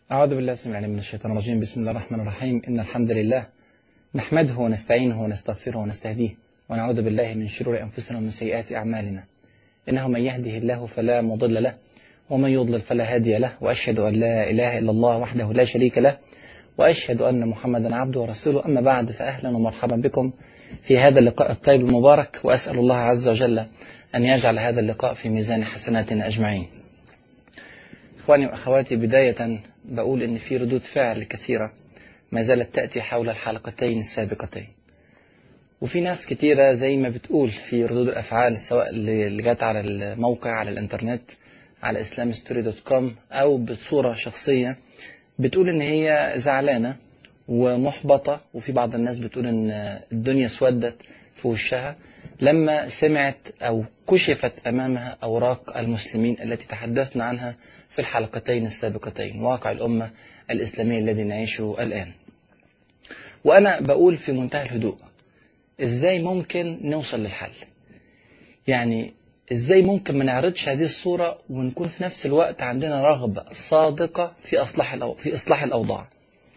أعوذ بالله السميع العليم من الشيطان الرجيم. بسم الله الرحمن الرحيم. إن الحمد لله نحمده ونستعينه ونستغفره ونستهديه ونعوذ بالله من شرور أنفسنا ومن سيئات أعمالنا. إنه من يهده الله فلا مضل له ومن يضلل فلا هادي له، وأشهد أن لا إله إلا الله وحده لا شريك له، وأشهد أن محمدا عبده ورسوله. أما بعد، فأهلا ومرحبا بكم في هذا اللقاء الطيب المبارك، وأسأل الله عز وجل أن يجعل هذا اللقاء في ميزان حسناتنا أجمعين. إخواني وأخواتي، بداية بقول إن في ردود فعل كثيرة ما زالت تأتي حول الحلقتين السابقتين، وفي ناس كثيرة زي ما بتقول في ردود الأفعال، سواء اللي جات على الموقع على الإنترنت على islamstory.com أو بصورة شخصية، بتقول إن هي زعلانة ومحبطة، وفي بعض الناس بتقول إن الدنيا اسودت في وشها لما سمعت أو كشفت أمامها أوراق المسلمين التي تحدثنا عنها في الحلقتين السابقتين، واقع الأمة الإسلامية الذي نعيشه الآن. وأنا بقول في منتهى الهدوء، إزاي ممكن نوصل للحل؟ يعني إزاي ممكن ما نعرضش هذه الصورة ونكون في نفس الوقت عندنا رغبة صادقة في إصلاح الأوضاع؟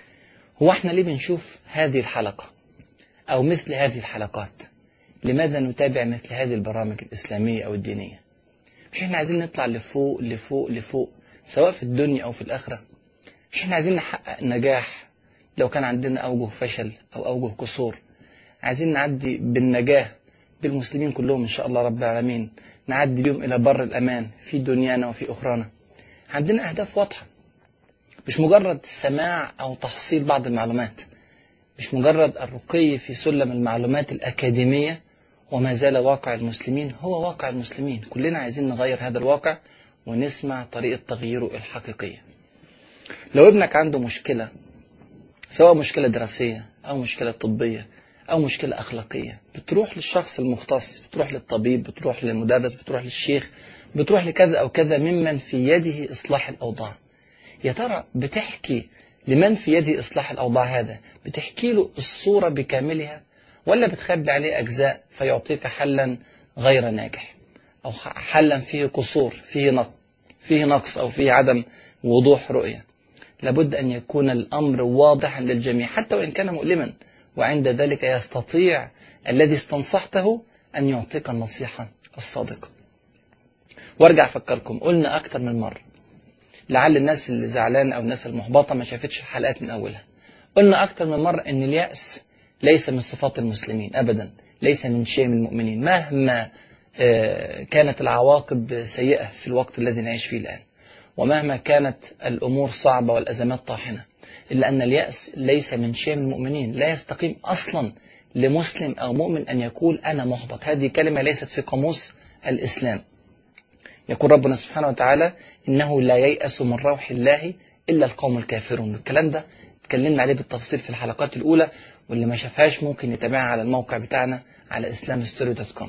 هو إحنا ليه بنشوف هذه الحلقة أو مثل هذه الحلقات؟ لماذا نتابع مثل هذه البرامج الإسلامية أو الدينية؟ مش إحنا عايزين نطلع لفوق لفوق لفوق، سواء في الدنيا أو في الآخرة؟ مش إحنا عايزين نحقق نجاح لو كان عندنا أوجه فشل أو أوجه قصور؟ عايزين نعدي بالنجاح بالمسلمين كلهم إن شاء الله رب العالمين، نعدي بهم إلى بر الأمان في دنيانا وفي أخرانا. عندنا أهداف واضحة، مش مجرد سماع أو تحصيل بعض المعلومات، مش مجرد الرقي في سلم المعلومات الأكاديمية. وما زال واقع المسلمين هو واقع المسلمين. كلنا عايزين نغير هذا الواقع ونسمع طريقة تغييره الحقيقية. لو ابنك عنده مشكلة، سواء مشكلة دراسية أو مشكلة طبية أو مشكلة أخلاقية، بتروح للشخص المختص، بتروح للطبيب، بتروح للمدرس، بتروح للشيخ، بتروح لكذا أو كذا ممن في يده إصلاح الأوضاع. يا ترى بتحكي لمن في يده إصلاح الأوضاع هذا، بتحكي له الصورة بكاملها، ولا بتخبي عليه أجزاء فيعطيك حلا غير ناجح، أو حلا فيه قصور، فيه نقص أو فيه عدم وضوح رؤية؟ لابد أن يكون الأمر واضحا للجميع حتى وإن كان مؤلما، وعند ذلك يستطيع الذي استنصحته أن يعطيك النصيحة الصادقة. وارجع أفكركم، قلنا أكثر من مرة، لعل الناس اللي زعلان أو الناس المحبطة ما شافتش الحلقات من أولها، قلنا أكثر من مرة أن اليأس ليس من صفات المسلمين أبدا، ليس من شيء من المؤمنين مهما كانت العواقب سيئة في الوقت الذي نعيش فيه الآن، ومهما كانت الأمور صعبة والأزمات طاحنة، إلا أن اليأس ليس من شيء من المؤمنين. لا يستقيم أصلا لمسلم أو مؤمن أن يقول أنا محبط. هذه كلمة ليست في قاموس الإسلام. يقول ربنا سبحانه وتعالى إنه لا ييأس من روح الله إلا القوم الكافرون. الكلام ده اتكلمنا عليه بالتفصيل في الحلقات الأولى، واللي ما شافهاش ممكن يتابعها على الموقع بتاعنا على islamstory.com.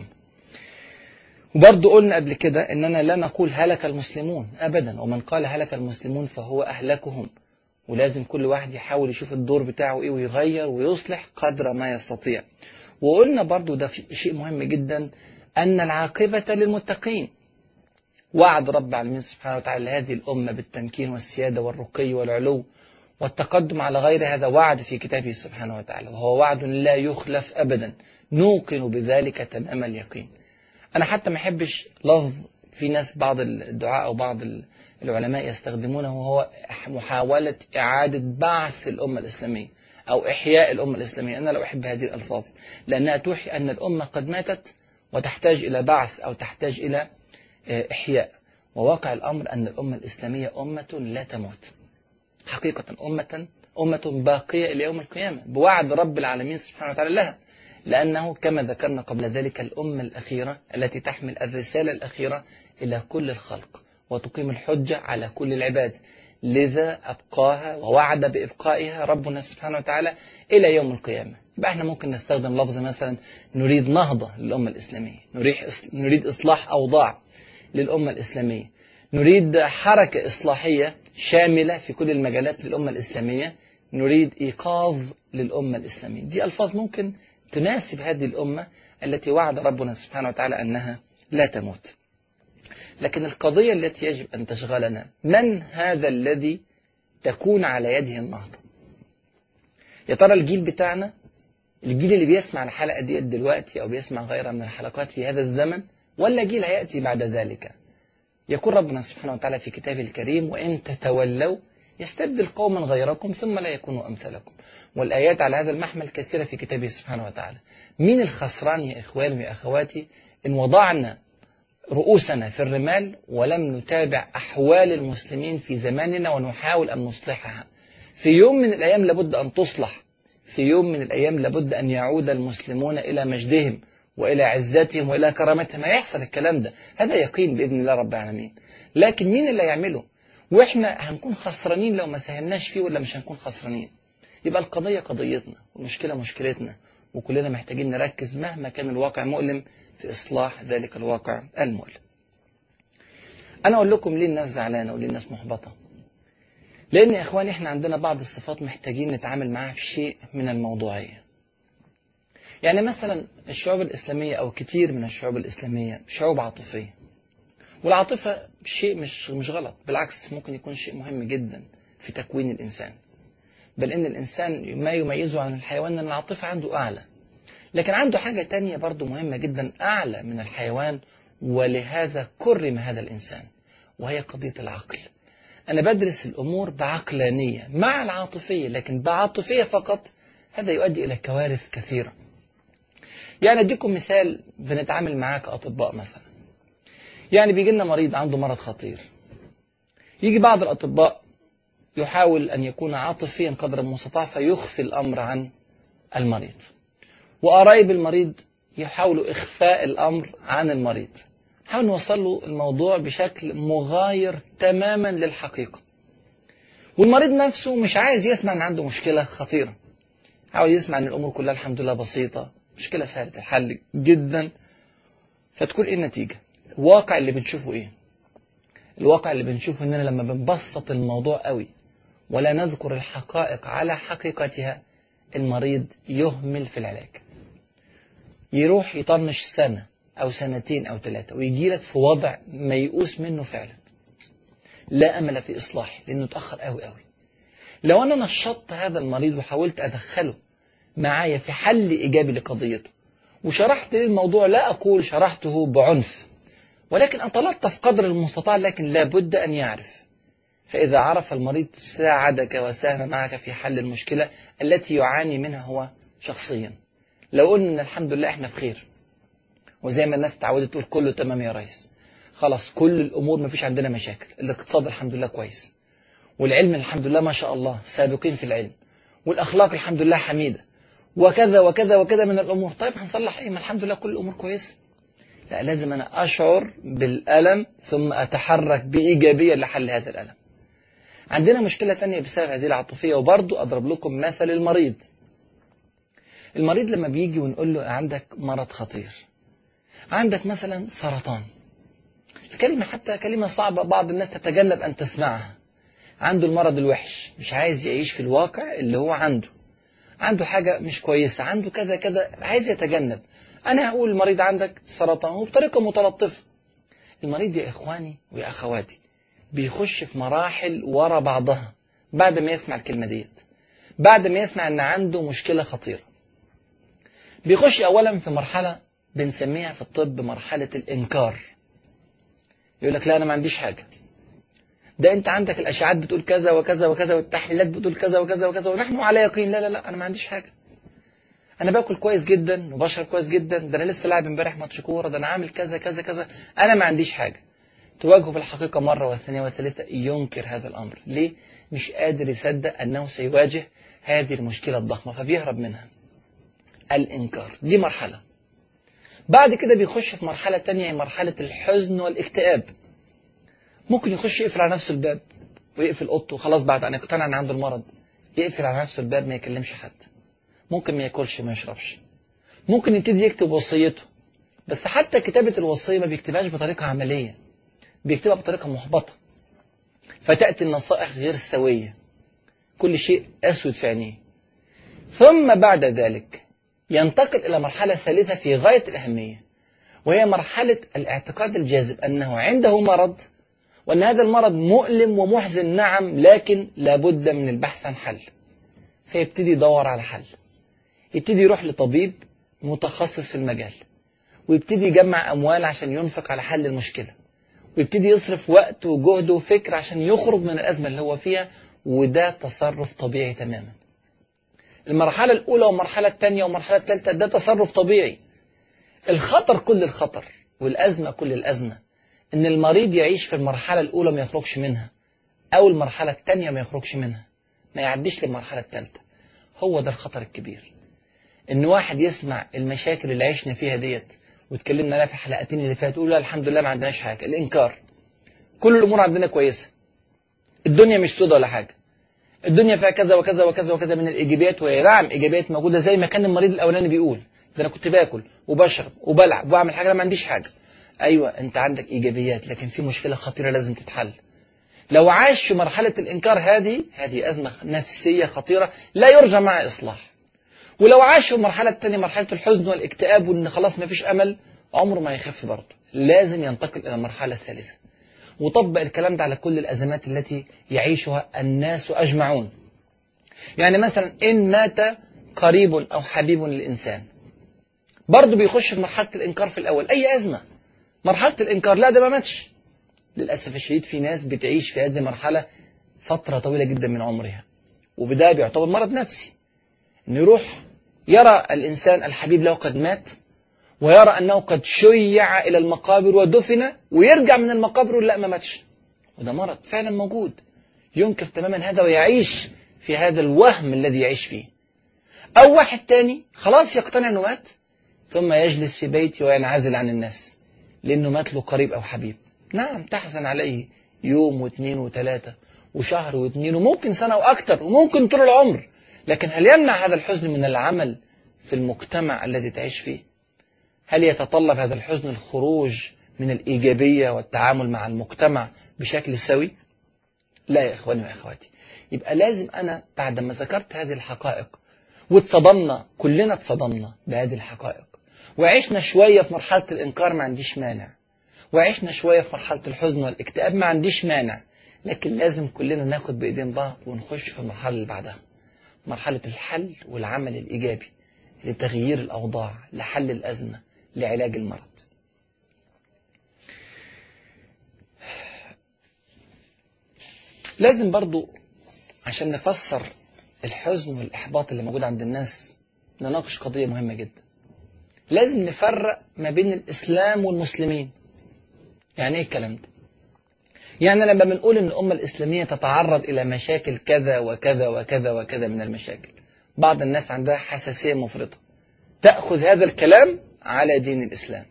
وبرضه قلنا قبل كده إننا لا نقول هلك المسلمون أبدا، ومن قال هلك المسلمون فهو أهلكهم، ولازم كل واحد يحاول يشوف الدور بتاعه إيه ويغير ويصلح قدر ما يستطيع. وقلنا برضه ده شيء مهم جدا، أن العاقبة للمتقين. وعد رب العالمين سبحانه وتعالى لهذه الأمة بالتمكين والسيادة والرقي والعلو والتقدم على غير هذا، وعد في كتابه سبحانه وتعالى، وهو وعد لا يخلف أبدا، نوقن بذلك تمام اليقين. أنا حتى ما أحبش لفظ في ناس بعض الدعاء أو بعض العلماء يستخدمونه، وهو محاولة إعادة بعث الأمة الإسلامية أو إحياء الأمة الإسلامية. أنا لا أحب هذه الألفاظ، لأنها توحي أن الأمة قد ماتت وتحتاج إلى بعث أو تحتاج إلى إحياء. وواقع الأمر أن الأمة الإسلامية أمة لا تموت حقيقة، أمة باقية إلى يوم القيامة بوعد رب العالمين سبحانه وتعالى لها، لأنه كما ذكرنا قبل ذلك الأمة الأخيرة التي تحمل الرسالة الأخيرة إلى كل الخلق وتقيم الحجة على كل العباد، لذا أبقاها ووعد بإبقائها ربنا سبحانه وتعالى إلى يوم القيامة. يبقى احنا ممكن نستخدم لفظ مثلا نريد نهضة للأمة الإسلامية، نريد إصلاح أوضاع للأمة الإسلامية، نريد حركة إصلاحية شاملة في كل المجالات للأمة الإسلامية، نريد إيقاظ للأمة الإسلامية. دي ألفاظ ممكن تناسب هذه الأمة التي وعد ربنا سبحانه وتعالى أنها لا تموت. لكن القضية التي يجب أن تشغلنا، من هذا الذي تكون على يده النهضة. يا ترى الجيل بتاعنا، الجيل اللي بيسمع الحلقة دي دلوقتي أو بيسمع غيرها من الحلقات في هذا الزمن، ولا جيل هيأتي بعد ذلك؟ يقول ربنا سبحانه وتعالى في كتابه الكريم: وإن تتولوا يستبدل قوما غيركم ثم لا يكونوا أمثالكم. والآيات على هذا المحمل كثيرة في كتابه سبحانه وتعالى. مين الخسران يا إخواني ويا أخواتي إن وضعنا رؤوسنا في الرمال ولم نتابع أحوال المسلمين في زماننا ونحاول أن نصلحها؟ في يوم من الأيام لابد أن تصلح، في يوم من الأيام لابد أن يعود المسلمون إلى مجدهم وإلى عزتهم وإلى كرامتهم. هيحصل الكلام ده، هذا يقين بإذن الله رب العالمين. لكن مين اللي يعمله؟ وإحنا هنكون خسرانين لو ما ساهمناش فيه ولا مش هنكون خسرانين؟ يبقى القضية قضيتنا والمشكلة مشكلتنا، وكلنا محتاجين نركز مهما كان الواقع مؤلم في إصلاح ذلك الواقع المؤلم. أنا أقول لكم ليه الناس زعلانة وليه الناس محبطة. لأن يا إخواني إحنا عندنا بعض الصفات محتاجين نتعامل معها في شيء من الموضوعية. يعني مثلا الشعوب الإسلامية أو كتير من الشعوب الإسلامية شعوب عاطفية، والعاطفة شيء مش غلط، بالعكس ممكن يكون شيء مهم جدا في تكوين الإنسان، بل إن الإنسان ما يميزه عن الحيوان أن العاطفة عنده أعلى. لكن عنده حاجة تانية برضو مهمة جدا أعلى من الحيوان، ولهذا كرم هذا الإنسان، وهي قضية العقل. أنا بدرس الأمور بعقلانية مع العاطفية، لكن بعاطفية فقط هذا يؤدي إلى كوارث كثيرة. يعني أديكم مثال بنتعامل معاه كأطباء مثلا. يعني بيجي لنا مريض عنده مرض خطير، يجي بعض الأطباء يحاول أن يكون عاطفيا قدر المستطاع فيخفي الأمر عن المريض، وقرايب المريض يحاولوا إخفاء الأمر عن المريض، حاول نوصل له الموضوع بشكل مغاير تماما للحقيقة. والمريض نفسه مش عايز يسمع أن عنده مشكلة خطيرة، حاول يسمع أن الأمور كلها الحمد لله بسيطة، مشكلة سهلة الحل جدا. فتكون إيه النتيجة؟ الواقع اللي بنشوفه إيه؟ الواقع اللي بنشوفه إننا لما بنبسط الموضوع قوي ولا نذكر الحقائق على حقيقتها، المريض يهمل في العلاج، يروح يطنش سنة أو سنتين أو 3 ويجي لك في وضع ميؤوس منه فعلا، لا أمل في إصلاحه لأنه اتأخر قوي قوي. لو أنا نشطت هذا المريض وحاولت أدخله معايا في حل إيجابي لقضيته وشرحت له الموضوع، لا أقول شرحته بعنف، ولكن أتلطف قدر المستطاع، لكن لابد أن يعرف. فإذا عرف المريض ساعدك وساهم معك في حل المشكلة التي يعاني منها هو شخصيا. لو قلنا إن الحمد لله إحنا بخير، وزي ما الناس تعودت تقول كله تمام يا ريس، خلاص كل الأمور ما فيش عندنا مشاكل، الاقتصاد الحمد لله كويس، والعلم الحمد لله ما شاء الله سابقين في العلم، والأخلاق الحمد لله حميدة، وكذا وكذا وكذا من الأمور. طيب هنصلح إيه؟ ما الحمد لله كل الأمور كويسة. لا، لازم أنا أشعر بالألم ثم أتحرك بإيجابية لحل هذا الألم. عندنا مشكلة تانية بسبب هذه العاطفية، وبرضو أضرب لكم مثل المريض. المريض لما بيجي ونقول له عندك مرض خطير، عندك مثلا سرطان، الكلمة حتى كلمة صعبة بعض الناس تتجنب أن تسمعها، عنده المرض الوحش، مش عايز يعيش في الواقع اللي هو عنده حاجة مش كويسة، عنده كذا كذا، عايز يتجنب. أنا هقول المريض عندك سرطان وبطريقة متلطفة. المريض يا إخواني ويا أخواتي بيخش في مراحل ورا بعضها بعد ما يسمع الكلمة ديت، بعد ما يسمع أن عنده مشكلة خطيرة. بيخش أولا في مرحلة بنسميها في الطب مرحلة الإنكار. يقول لك لا أنا ما عنديش حاجة، ده أنت عندك الأشعات بتقول كذا وكذا وكذا والتحليلات بتقول كذا وكذا وكذا ونحن على يقين. لا لا لا، أنا ما عنديش حاجة، أنا باكل كويس جدا وبشرب كويس جدا، ده أنا لسه لاعب امبارح ماتش كورة، ده أنا عامل كذا كذا كذا، أنا ما عنديش حاجة. تواجهه بالحقيقة مرة والثانية والثالثة ينكر هذا الأمر. ليه؟ مش قادر يصدق أنه سيواجه هذه المشكلة الضخمة فبيهرب منها. الإنكار دي مرحلة. بعد كده بيخش في مرحلة تانية، مرحلة الحزن والاكتئاب. ممكن يخش يقفل على نفسه الباب ويقفل أوضته وخلاص بعد أن يقتنع أن عنده المرض، يقفل على نفسه الباب ما يكلمش حد، ممكن ما ياكلش ما يشربش، ممكن يبتدي يكتب وصيته، بس حتى كتابة الوصية ما بيكتبهاش بطريقة عملية، بيكتبها بطريقة محبطة، فتأتي النصائح غير سوية، كل شيء أسود في عينيه. ثم بعد ذلك ينتقل إلى مرحلة ثالثة في غاية الأهمية، وهي مرحلة الاعتقاد الجاذب أنه عنده مرض وأن هذا المرض مؤلم ومحزن نعم، لكن لابد من البحث عن حل. فيبتدي يدور على حل، يبتدي يروح لطبيب متخصص في المجال، ويبتدي يجمع أموال عشان ينفق على حل المشكلة، ويبتدي يصرف وقت وجهد وفكر عشان يخرج من الأزمة اللي هو فيها. وده تصرف طبيعي تماما. المرحلة الأولى والمرحلة الثانية والمرحلة الثالثة ده تصرف طبيعي. الخطر كل الخطر والأزمة كل الأزمة إن المريض يعيش في المرحلة الأولى ما يخرجش منها، أو المرحلة الثانية ما يخرجش منها، ما يعديش للمرحلة الثالثة. هو ده الخطر الكبير، إن واحد يسمع المشاكل اللي عشنا فيها ديت واتكلمنا عليها في الحلقتين اللي فاتوا، يقول لا الحمد لله ما عندناش حاجة. الإنكار، كل الأمور عندنا كويسة، الدنيا مش سودة ولا حاجة، الدنيا فيها كذا وكذا وكذا وكذا من الإيجابيات. وهي نعم إيجابيات موجودة، زي ما كان المريض الأولاني بيقول ده أنا كنت باكل وبشرب وبلعب وبعمل حاجة، ما عنديش حاجة. أيوة أنت عندك إيجابيات، لكن في مشكلة خطيرة لازم تتحل. لو عاش في مرحلة الإنكار هذه أزمة نفسية خطيرة لا يرجى معها إصلاح. ولو عاش في المرحلة الثانية مرحلة الحزن والاكتئاب وإن خلاص ما فيش أمل، عمره ما يخف برضه. لازم ينتقل إلى المرحلة الثالثة. وطبق الكلام ده على كل الأزمات التي يعيشها الناس أجمعون. يعني مثلا إن مات قريب أو حبيب للإنسان، برضه بيخش في مرحلة الإنكار في الأول. أي أزمة مرحلة الإنكار، لا ده ما ماتش. للأسف الشديد في ناس بتعيش في هذه المرحلة فترة طويلة جدا من عمرها، وبده بيعتبر مرض نفسي. إنه يروح يرى الإنسان الحبيب له قد مات، ويرى أنه قد شيع إلى المقابر ودفن، ويرجع من المقابر ويقول لا ما ماتش. وده مرض فعلا موجود، ينكر تماما هذا ويعيش في هذا الوهم الذي يعيش فيه. أو واحد تاني خلاص يقتنع أنه مات، ثم يجلس في بيته وينعزل عن الناس لأنه مات له قريب أو حبيب. نعم تحزن عليه يوم واثنين وثلاثة وشهر واثنين وممكن سنة وأكثر وممكن طول العمر، لكن هل يمنع هذا الحزن من العمل في المجتمع الذي تعيش فيه؟ هل يتطلب هذا الحزن الخروج من الإيجابية والتعامل مع المجتمع بشكل سوي؟ لا يا إخواني وإخواتي. يبقى لازم أنا بعد ما ذكرت هذه الحقائق واتصدمنا، كلنا اتصدمنا بهذه الحقائق، وعشنا شوية في مرحلة الإنكار ما عنديش مانع، وعشنا شوية في مرحلة الحزن والاكتئاب ما عنديش مانع، لكن لازم كلنا ناخد بإيدين بعض ونخش في المرحلة اللي بعدها، مرحلة الحل والعمل الإيجابي لتغيير الأوضاع، لحل الأزمة، لعلاج المرض. لازم برضو عشان نفسر الحزن والإحباط اللي موجود عند الناس نناقش قضية مهمة جدا. لازم نفرق ما بين الإسلام والمسلمين. يعني إيه الكلام ده؟ يعني لما بنقول إن الأمة الإسلامية تتعرض إلى مشاكل كذا وكذا وكذا وكذا من المشاكل، بعض الناس عندها حساسية مفرطة تأخذ هذا الكلام على دين الإسلام،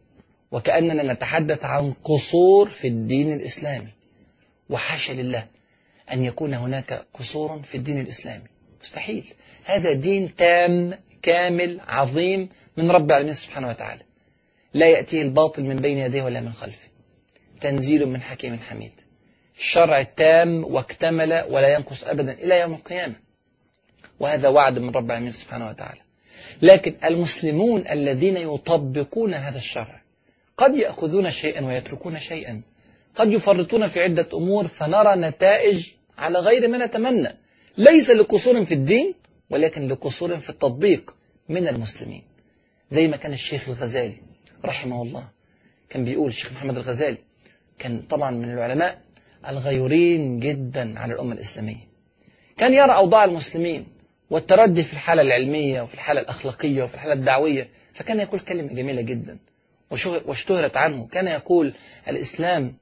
وكأننا نتحدث عن قصور في الدين الإسلامي. وحاشا لله أن يكون هناك قصور في الدين الإسلامي، مستحيل. هذا دين تام كامل عظيم من رب العالمين سبحانه وتعالى، لا يأتيه الباطل من بين يديه ولا من خلفه، تنزيل من حكيم حميد، الشرع تام واكتمل ولا ينقص أبدا إلى يوم القيامة، وهذا وعد من رب العالمين سبحانه وتعالى. لكن المسلمون الذين يطبقون هذا الشرع قد يأخذون شيئا ويتركون شيئا، قد يفرطون في عدة أمور فنرى نتائج على غير ما نتمنى، ليس لقصور في الدين ولكن لقصور في التطبيق من المسلمين. زي ما كان الشيخ الغزالي رحمه الله كان بيقول، الشيخ محمد الغزالي كان طبعا من العلماء الغيورين جدا على الأمة الإسلامية، كان يرى أوضاع المسلمين والتردي في الحالة العلمية وفي الحالة الأخلاقية وفي الحالة الدعوية، فكان يقول كلمة جميلة جدا واشتهرت عنه. كان يقول الإسلام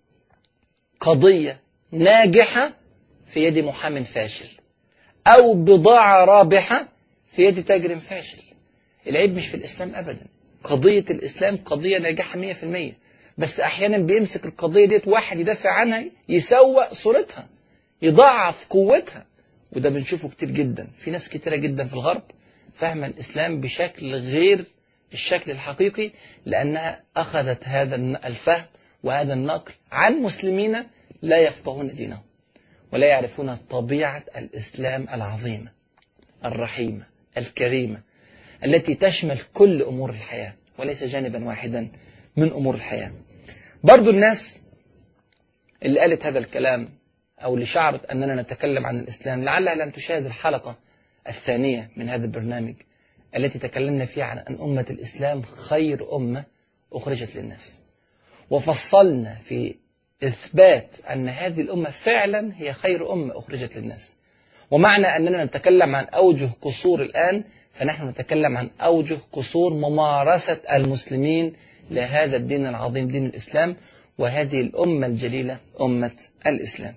قضية ناجحة في يد محامٍ فاشل، أو بضاعة رابحة في يد تاجر فاشل. العيب مش في الإسلام أبدا، قضية الإسلام قضية ناجحة 100%، بس أحيانا بيمسك القضية ديت واحد يدافع عنها يسوء صورتها، يضعف قوتها، وده بنشوفه كتير جدا. في ناس كتيرة جدا في الغرب فاهمة الإسلام بشكل غير الشكل الحقيقي، لأنها أخذت هذا الفهم وهذا النقل عن مسلمين لا يفقهون دينهم ولا يعرفون طبيعة الإسلام العظيمة الرحيمة الكريمة التي تشمل كل أمور الحياة وليس جانبا واحدا من أمور الحياة. برضو الناس اللي قالت هذا الكلام أو اللي شعرت أننا نتكلم عن الإسلام لعلها لم تشاهد الحلقة الثانية من هذا البرنامج التي تكلمنا فيها عن أن أمة الإسلام خير أمة أخرجت للناس، وفصلنا في إثبات أن هذه الأمة فعلا هي خير أمة أخرجت للناس. ومعنى أننا نتكلم عن أوجه قصور الآن، فنحن نتكلم عن أوجه قصور ممارسة المسلمين لهذا الدين العظيم دين الإسلام، وهذه الأمة الجليلة أمة الإسلام.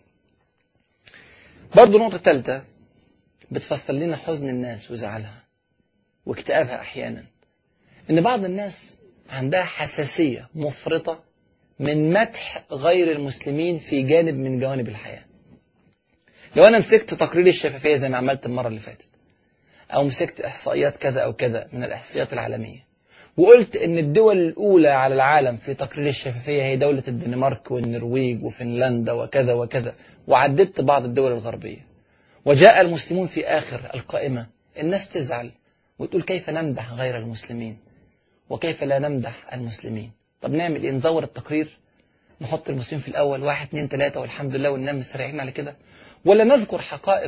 برضو نقطة ثالثة بتفصل لنا حزن الناس وزعلها واكتئابها أحيانا، إن بعض الناس عندها حساسية مفرطة من مدح غير المسلمين في جانب من جوانب الحياة. لو أنا مسكت تقرير الشفافية زي ما عملت المرة اللي فاتت، أو مسكت إحصائيات كذا أو كذا من الإحصائيات العالمية، وقلت إن الدول الأولى على العالم في تقرير الشفافية هي دولة الدنمارك والنرويج وفنلندا وكذا وكذا، وعددت بعض الدول الغربية، وجاء المسلمون في آخر القائمة، الناس تزعل وتقول كيف نمدح غير المسلمين وكيف لا نمدح المسلمين. طب نعمل إيه؟ نزور التقرير، نحط المسلمين في الأول 1 2 3 والحمد لله وننام مستريحين على كده، ولا نذكر حقائق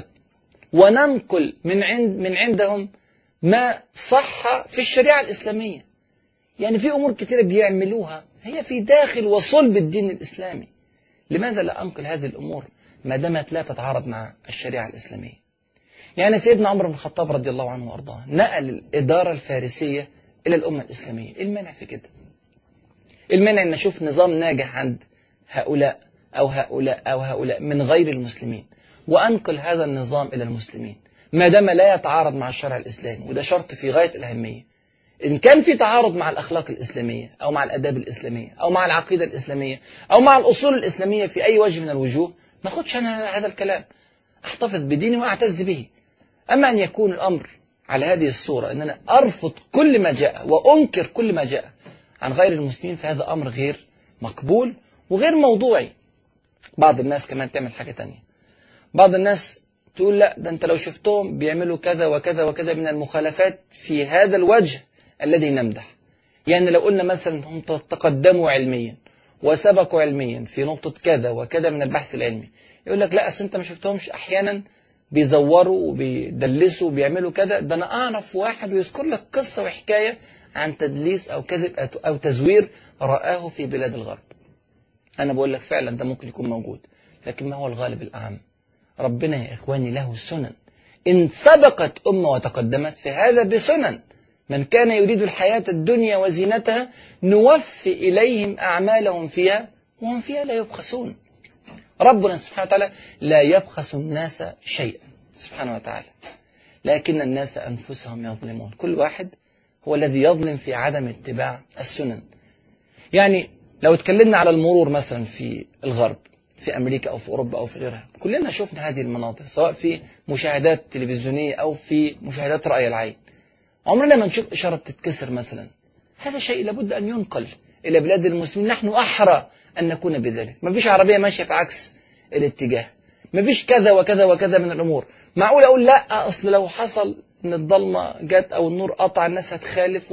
وننقل من عندهم ما صح في الشريعة الإسلامية؟ يعني في أمور كثيرة بيعملوها هي في داخل وصلب الدين الإسلامي، لماذا لا أنقل هذه الأمور ما دامت لا تتعارض مع الشريعة الإسلامية؟ يعني سيدنا عمر بن الخطاب رضي الله عنه وأرضاه نقل الإدارة الفارسية إلى الأمة الإسلامية. إيه المانع في كده؟ المانع أن نشوف نظام ناجح عند هؤلاء أو هؤلاء أو هؤلاء من غير المسلمين وأنقل هذا النظام إلى المسلمين ما دام لا يتعارض مع الشرع الإسلامي، وده شرط في غاية الأهمية. إن كان في تعارض مع الأخلاق الإسلامية أو مع الآداب الإسلامية أو مع العقيدة الإسلامية أو مع الأصول الإسلامية في أي وجه من الوجوه، ما أخدش أنا هذا الكلام، أحتفظ بديني وأعتز به. أما أن يكون الأمر على هذه الصورة أن أنا أرفض كل ما جاء وأنكر كل ما جاء عن غير المسلمين، فهذا أمر غير مقبول وغير موضوعي. بعض الناس كمان تعمل حاجة تانية، بعض الناس تقول لا ده أنت لو شفتهم بيعملوا كذا وكذا وكذا من المخالفات في هذا الوجه الذي نمدح. يعني لو قلنا مثلا هم تقدموا علميا وسبقوا علميا في نقطة كذا وكذا من البحث العلمي، يقول لك لا أصل أنت ما شفتهمش أحيانا بيزوروا وبيدلسوا وبيعملوا كذا. ده أنا أعرف واحد ويذكر لك قصة وحكاية عن تدليس أو كذب أو تزوير رآه في بلاد الغرب. أنا بقول لك فعلا ده ممكن يكون موجود، لكن ما هو الغالب الأعم؟ ربنا يا إخواني له سنن، إن سبقت أمة وتقدمت فهذا بسنن. من كان يريد الحياة الدنيا وزينتها نوفي إليهم أعمالهم فيها وهم فيها لا يبخسون. ربنا سبحانه وتعالى لا يبخس الناس شيئا سبحانه وتعالى، لكن الناس أنفسهم يظلمون. كل واحد هو الذي يظلم في عدم اتباع السنن. يعني لو اتكلمنا على المرور مثلا في الغرب، في أمريكا أو في أوروبا أو في غيرها، كلنا شفنا هذه المناظر سواء في مشاهدات تلفزيونية أو في مشاهدات رأي العين. عمرنا ما نشوف إشارة بتتكسر مثلا. هذا شيء لابد أن ينقل إلى بلاد المسلمين، نحن أحرى أن نكون بذلك. ما فيش عربية ماشية في عكس الاتجاه، ما فيش كذا وكذا وكذا من الأمور. معقول أقول لا أصل لو حصل أن الضلمة جت أو النور قطع الناس هتخالف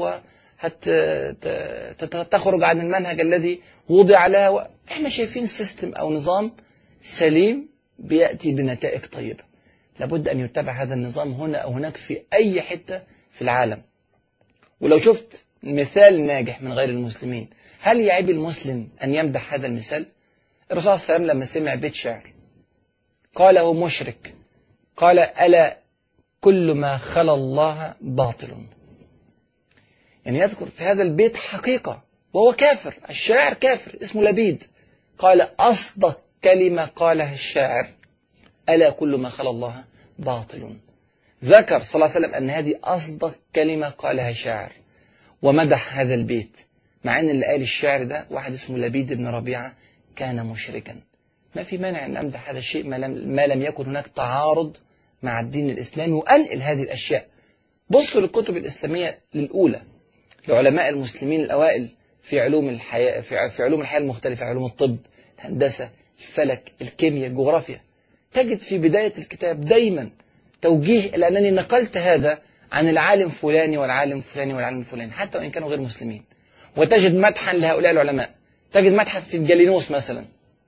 وهتخرج عن المنهج الذي وضع لها. إحنا شايفين سيستم أو نظام سليم بيأتي بنتائج طيبة. لابد أن يتبع هذا النظام هنا أو هناك في أي حتة في العالم. ولو شفت مثال ناجح من غير المسلمين، هل يعيب المسلم أن يمدح هذا المثال؟ الرسول صلى الله عليه وسلم لما سمع بيت شعر قاله مشرك، قال ألا كل ما خلا الله باطل. يعني يذكر في هذا البيت حقيقة، وهو كافر، الشاعر كافر اسمه لبيد، قال أصدق كلمة قالها الشاعر ألا كل ما خلا الله باطل. ذكر صلى الله عليه وسلم أن هذه أصدق كلمة قالها شاعر ومدح هذا البيت، مع أن اللي قال الشعر ده واحد اسمه لبيد بن ربيعة كان مشركا. ما في مانع أن أمدح هذا الشيء ما لم يكن هناك تعارض مع الدين الإسلامي، وأنقل هذه الأشياء. بصوا للكتب الإسلامية الأولى لعلماء المسلمين الأوائل في علوم الحياة، في علوم الحياة المختلفة، علوم الطب، الهندسة، الفلك، الكيمياء، الجغرافيا، تجد في بداية الكتاب دايما توجيه إلى أنني نقلت هذا عن العالم فلاني والعالم فلاني والعالم الفلاني حتى وإن كانوا غير مسلمين. وتجد مدحا لهؤلاء العلماء، تجد مدحا في الجالينوس مثلا،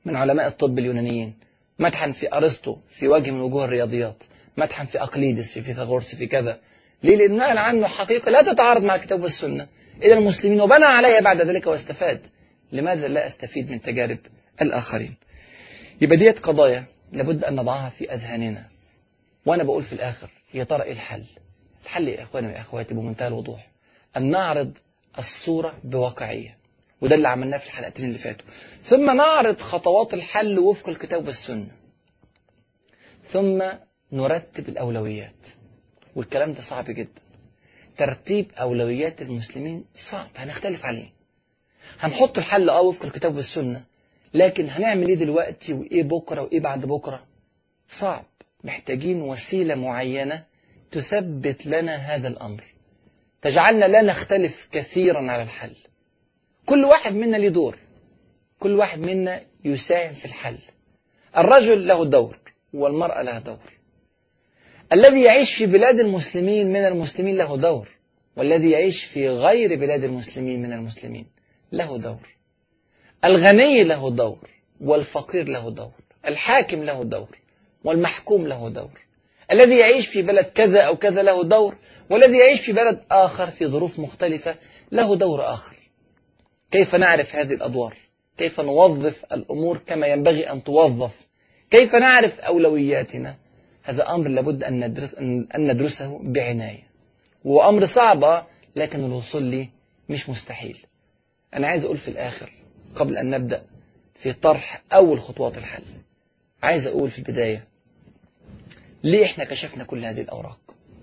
من علماء الطب اليونانيين، مدحا في أرسطو في وجه من وجوه الرياضيات، مدحا في أقليدس في فيثاغورس في كذا. ليه؟ لأن نقل عنه حقيقة لا تتعارض مع الكتاب والسنة إلى المسلمين وبنى عليها بعد ذلك واستفاد. لماذا لا أستفيد من تجارب الآخرين؟ يبقى ديت قضايا لابد أن نضعها في أذهاننا. وأنا بقول في الآخر يا ترى إيه الحل؟ الحل يا إخواني ويا أخواتي بمنتهى الوضوح أن نعرض الصورة بواقعية، وده اللي عملناه في الحلقتين اللي فاتوا، ثم نعرض خطوات الحل وفق الكتاب والسنة، ثم نرتب الأولويات. والكلام ده صعب جدا. ترتيب أولويات المسلمين صعب، هنختلف عليه. هنحط الحل وفق الكتاب والسنة، لكن هنعمل ايه دلوقتي وايه بكرة وايه بعد بكرة؟ صعب. محتاجين وسيلة معينة تثبت لنا هذا الأمر، تجعلنا لا نختلف كثيرا على الحل. كل واحد منا له دور، كل واحد منا يساهم في الحل. الرجل له دور والمرأة لها دور. الذي يعيش في بلاد المسلمين من المسلمين له دور، والذي يعيش في غير بلاد المسلمين من المسلمين له دور. الغني له دور والفقير له دور، الحاكم له دور والمحكوم له دور. الذي يعيش في بلد كذا أو كذا له دور، والذي يعيش في بلد آخر في ظروف مختلفة له دور آخر. كيف نعرف هذه الأدوار؟ كيف نوظف الأمور كما ينبغي أن توظف؟ كيف نعرف أولوياتنا؟ هذا أمر لابد أن ندرسه بعناية، وهو أمر صعب، لكن الوصول ليه مش مستحيل. أنا عايز أقول في الآخر قبل أن نبدأ في طرح أول خطوات الحل، عايز أقول في البداية ليه إحنا كشفنا كل هذه الأوراق؟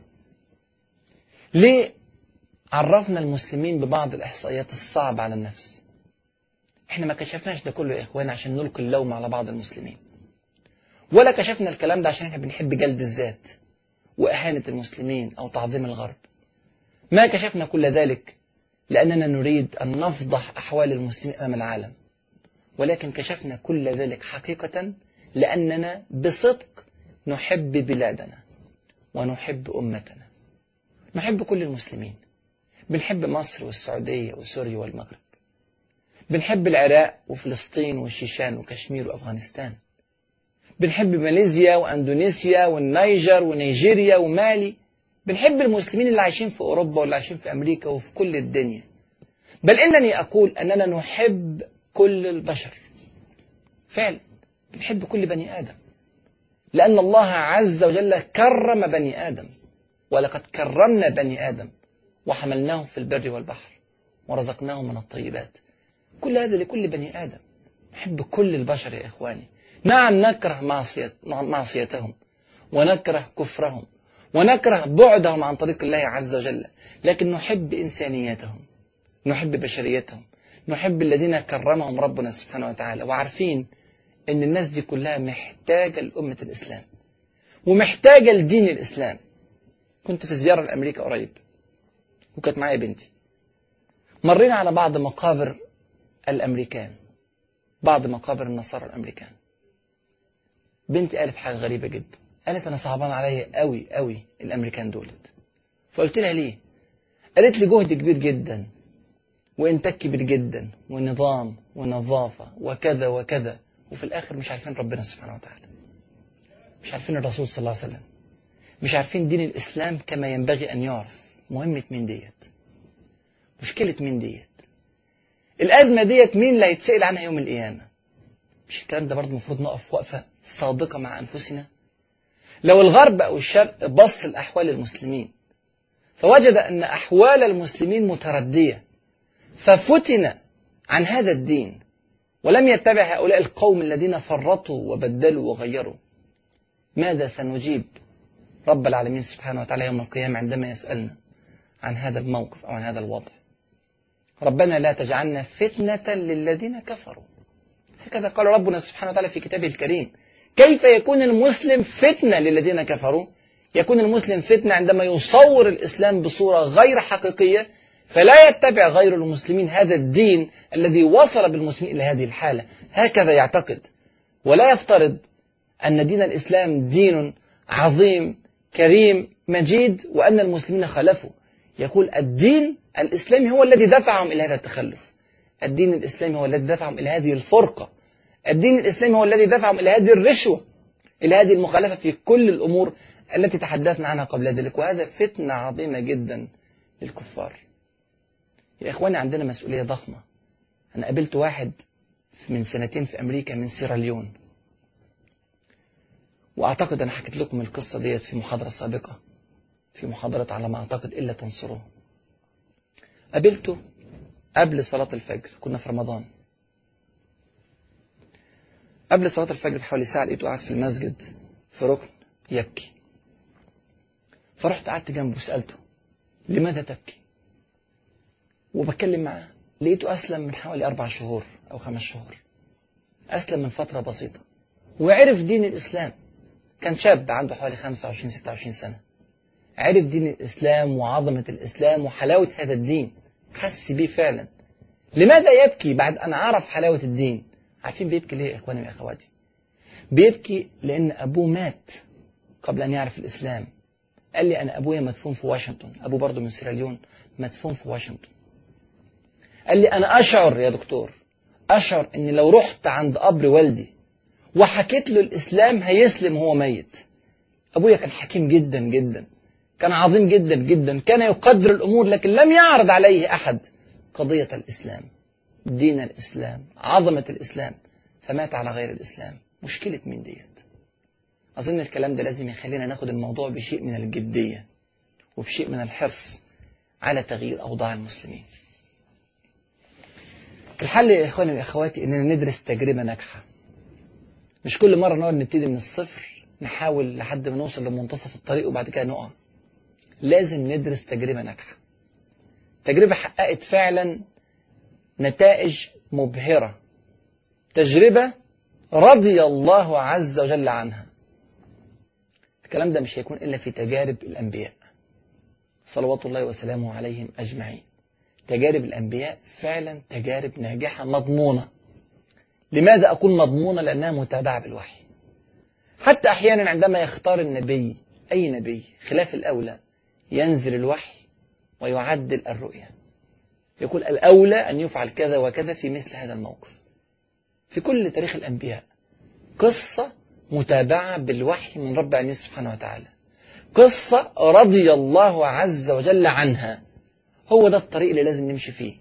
ليه عرفنا المسلمين ببعض الإحصائيات الصعبة على النفس؟ إحنا ما كشفناش ده كله يا إخوان عشان نلقي اللوم على بعض المسلمين، ولا كشفنا الكلام ده عشان إحنا بنحب جلد الذات وإهانة المسلمين أو تعظيم الغرب. ما كشفنا كل ذلك لأننا نريد أن نفضح أحوال المسلمين أمام العالم، ولكن كشفنا كل ذلك حقيقة لأننا بصدق نحب بلادنا ونحب أمتنا، نحب كل المسلمين. بنحب مصر والسعودية وسوريا والمغرب، بنحب العراق وفلسطين والشيشان وكشمير وأفغانستان، بنحب ماليزيا وأندونيسيا والنيجر ونيجيريا ومالي، بنحب المسلمين اللي عايشين في أوروبا واللي عايشين في أمريكا وفي كل الدنيا. بل إنني أقول أننا نحب كل البشر فعلا، بنحب كل بني آدم، لأن الله عز وجل كرم بني آدم، ولقد كرمنا بني آدم وحملناهم في البر والبحر ورزقناهم من الطيبات. كل هذا لكل بني آدم. نحب كل البشر يا إخواني. نعم نكره معصيتهم ونكره كفرهم ونكره بعدهم عن طريق الله عز وجل، لكن نحب إنسانيتهم، نحب بشريتهم، نحب الذين كرمهم ربنا سبحانه وتعالى، وعارفين أن الناس دي كلها محتاجة لأمة الإسلام ومحتاجة لدين الإسلام. كنت في زيارة لأمريكا قريب وكانت معايا بنتي، مرينا على بعض مقابر الأمريكان، بعض مقابر النصارى الأمريكان. بنتي قالت حاجة غريبة جدا، قالت أنا صعبان عليا قوي قوي الأمريكان دولت. فقلت لها ليه؟ قالت لي جهد كبير جدا وإنتاج كبير جدا ونظام ونظافة وكذا وكذا، وفي الآخر مش عارفين ربنا سبحانه وتعالى، مش عارفين الرسول صلى الله عليه وسلم، مش عارفين دين الإسلام كما ينبغي أن يعرف. مهمة مين ديت؟ مشكلة مين ديت؟ الأزمة ديت مين اللي هيتسأل عنها يوم القيامة؟ مش الكلام ده برضه المفروض نقف وقفة صادقة مع أنفسنا؟ لو الغرب أو الشرق بص لأحوال المسلمين فوجد أن أحوال المسلمين متردية، ففتن عن هذا الدين ولم يتبع هؤلاء القوم الذين فرطوا وبدلوا وغيروا، ماذا سنجيب رب العالمين سبحانه وتعالى يوم القيامة عندما يسألنا عن هذا الموقف أو عن هذا الوضع؟ ربنا لا تجعلنا فتنة للذين كفروا، هكذا قال ربنا سبحانه وتعالى في كتابه الكريم. كيف يكون المسلم فتنة للذين كفروا؟ يكون المسلم فتنة عندما يصور الإسلام بصورة غير حقيقية، فلا يتبع غير المسلمين هذا الدين الذي وصل بالمسلمين إلى هذه الحالة، هكذا يعتقد، ولا يفترض أن دين الإسلام دين عظيم كريم مجيد وأن المسلمين خالفوا. يقول الدين الإسلامي هو الذي دفعهم إلى هذا التخلف، الدين الإسلامي هو الذي دفعهم إلى هذه الفرقة، الدين الإسلامي هو الذي دفعهم إلى هذه الرشوة، إلى هذه المخالفة في كل الأمور التي تحدثنا عنها قبل ذلك، وهذا فتنة عظيمة جدا للكفار. يا إخواني عندنا مسؤولية ضخمة. أنا قابلت واحد من سنتين في أمريكا من سيراليون، وأعتقد أنا حكيت لكم القصة ديت في محاضرة سابقة، في محاضرة على ما أعتقد إلا تنصروه. قابلته قبل صلاة الفجر، كنا في رمضان. قبل صلاة الفجر بحوالي ساعة لقيته قاعد في المسجد في ركن يبكي. فرحت قعدت جنبه وسألته لماذا تبكي؟ وبتكلم معاه، لقيته أسلم من حوالي 4 شهور أو 5 شهور. أسلم من فترة بسيطة وعرف دين الإسلام. كان شاب عنده حوالي 25-26 سنة، عرف دين الإسلام وعظمة الإسلام وحلاوة هذا الدين، حس بيه فعلا. لماذا يبكي بعد أن عرف حلاوة الدين؟ عارفين بيبكي ليه يا إخواني وأخواتي؟ بيبكي لأن أبوه مات قبل أن يعرف الإسلام. قال لي أنا أبويا مدفون في واشنطن، أبوه برضه من سيراليون مدفون في واشنطن. قال لي أنا أشعر يا دكتور، أشعر أن لو رحت عند قبر والدي وحكيت له الإسلام هيسلم هو ميت. أبويا كان حكيم جدا جدا، كان عظيم جدا جدا، كان يقدر الأمور، لكن لم يعرض عليه أحد قضية الإسلام، دين الإسلام، عظمة الإسلام، فمات على غير الإسلام. مشكلة مين ديت؟ أظن الكلام ده لازم يخلينا ناخد الموضوع بشيء من الجدية وبشيء من الحرص على تغيير أوضاع المسلمين. الحل يا إخواني وأخواتي إننا ندرس تجربة ناجحة. مش كل مرة نقعد نبتدي من الصفر نحاول لحد ما نوصل لمنتصف الطريق وبعد كده نقع. لازم ندرس تجربة ناجحة، تجربة حققت فعلا نتائج مبهرة، تجربة رضي الله عز وجل عنها. الكلام ده مش هيكون إلا في تجارب الأنبياء صلوات الله وسلامه عليهم أجمعين. تجارب الأنبياء فعلا تجارب ناجحة مضمونة. لماذا أقول مضمونة؟ لأنها متابعة بالوحي. حتى أحيانا عندما يختار النبي أي نبي خلاف الأولى ينزل الوحي ويعدل الرؤية، يقول الأولى أن يفعل كذا وكذا في مثل هذا الموقف. في كل تاريخ الأنبياء قصة متابعة بالوحي من رب العالمين سبحانه وتعالى، قصة رضي الله عز وجل عنها. هو ده الطريق اللي لازم نمشي فيه.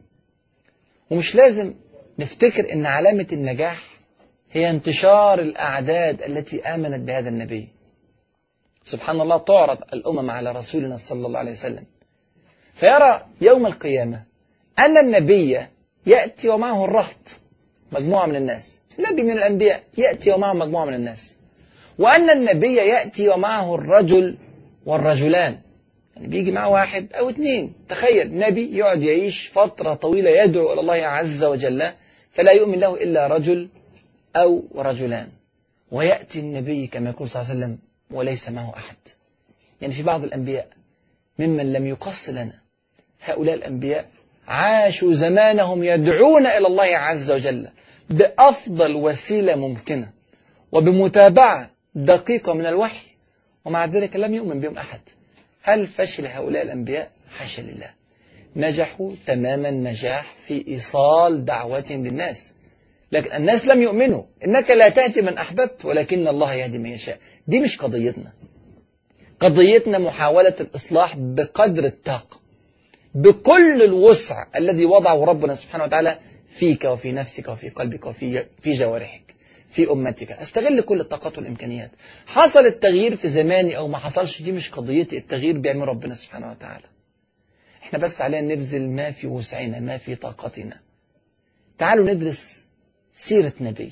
ومش لازم نفتكر أن علامة النجاح هي انتشار الأعداد التي آمنت بهذا النبي. سبحان الله، تعرض الأمم على رسولنا صلى الله عليه وسلم فيرى يوم القيامة أن النبي يأتي ومعه الرهط، مجموعة من الناس، نبي من الأنبياء يأتي ومعه مجموعة من الناس، وأن النبي يأتي ومعه الرجل والرجلان، يعني بيجي معه 1 أو 2. تخيل نبي يقعد يعيش فترة طويلة يدعو إلى الله عز وجل فلا يؤمن له إلا رجل أو رجلان، ويأتي النبي كما يقول صلى الله عليه وسلم وليس معه أحد. يعني في بعض الأنبياء ممن لم يقص لنا، هؤلاء الأنبياء عاشوا زمانهم يدعون إلى الله عز وجل بأفضل وسيلة ممكنة وبمتابعة دقيقة من الوحي، ومع ذلك لم يؤمن بهم أحد. هل فشل هؤلاء الأنبياء؟ حاشا لله، نجحوا تمام النجاح في إيصال دعوتهم للناس، لكن الناس لم يؤمنوا. إنك لا تهدي من أحببت ولكن الله يهدي من يشاء. دي مش قضيتنا. قضيتنا محاولة الإصلاح بقدر الطاقة، بكل الوسع الذي وضعه ربنا سبحانه وتعالى فيك وفي نفسك وفي قلبك وفي جوارحك، في أمتك. استغل كل الطاقات والإمكانيات. حصل التغيير في زماني أو ما حصلش، دي مش قضيتي. التغيير بيعمل ربنا سبحانه وتعالى. احنا بس علينا نبذل ما في وسعنا، ما في طاقتنا. تعالوا ندرس سيرة نبي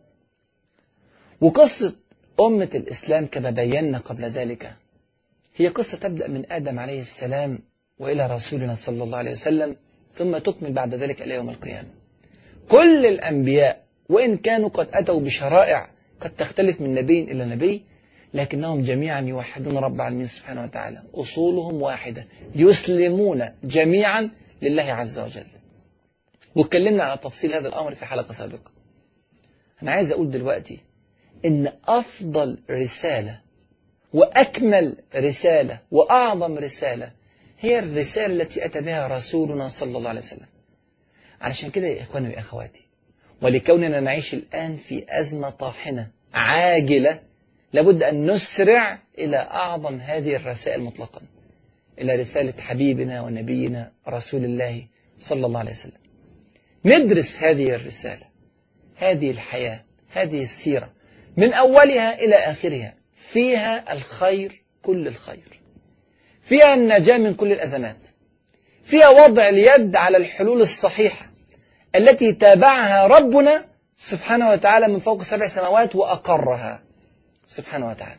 وقصة أمة الإسلام كما بينا قبل ذلك. هي قصة تبدأ من آدم عليه السلام وإلى رسولنا صلى الله عليه وسلم، ثم تكمل بعد ذلك إلى يوم القيامة. كل الأنبياء وإن كانوا قد أتوا بشرائع قد تختلف من نبي إلى نبي، لكنهم جميعا يوحدون رب العالمين سبحانه وتعالى، أصولهم واحدة، يسلمون جميعا لله عز وجل. واتكلمنا على تفصيل هذا الأمر في حلقة سابقة. أنا عايز أقول دلوقتي إن أفضل رسالة وأكمل رسالة وأعظم رسالة هي الرسالة التي أتى بها رسولنا صلى الله عليه وسلم. علشان كده يا إخواني وأخواتي، ولكوننا نعيش الآن في أزمة طاحنة عاجلة، لابد أن نسرع إلى أعظم هذه الرسائل مطلقا، إلى رسالة حبيبنا ونبينا رسول الله صلى الله عليه وسلم. ندرس هذه الرسالة، هذه الحياة، هذه السيرة من أولها إلى آخرها، فيها الخير كل الخير، فيها النجاة من كل الأزمات، فيها وضع اليد على الحلول الصحيحة التي تابعها ربنا سبحانه وتعالى من فوق 7 سماوات وأقرها سبحانه وتعالى.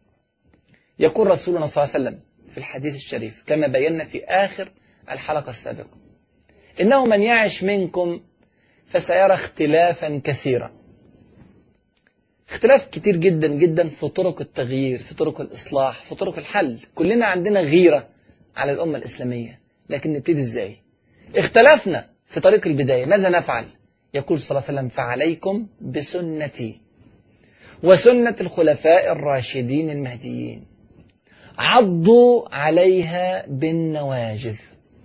يقول رسولنا صلى الله عليه وسلم في الحديث الشريف كما بينا في آخر الحلقة السابقة: إنه من يعش منكم فسيرى اختلافا كثيرا. اختلاف كتير جدا جدا في طرق التغيير، في طرق الإصلاح، في طرق الحل. كلنا عندنا غيرة على الأمة الإسلامية، لكن نبتدي إزاي؟ اختلفنا في طريق البداية، ماذا نفعل؟ يقول صلى الله عليه وسلم: فعليكم بسنتي وسنة الخلفاء الراشدين المهديين، عضوا عليها بالنواجذ.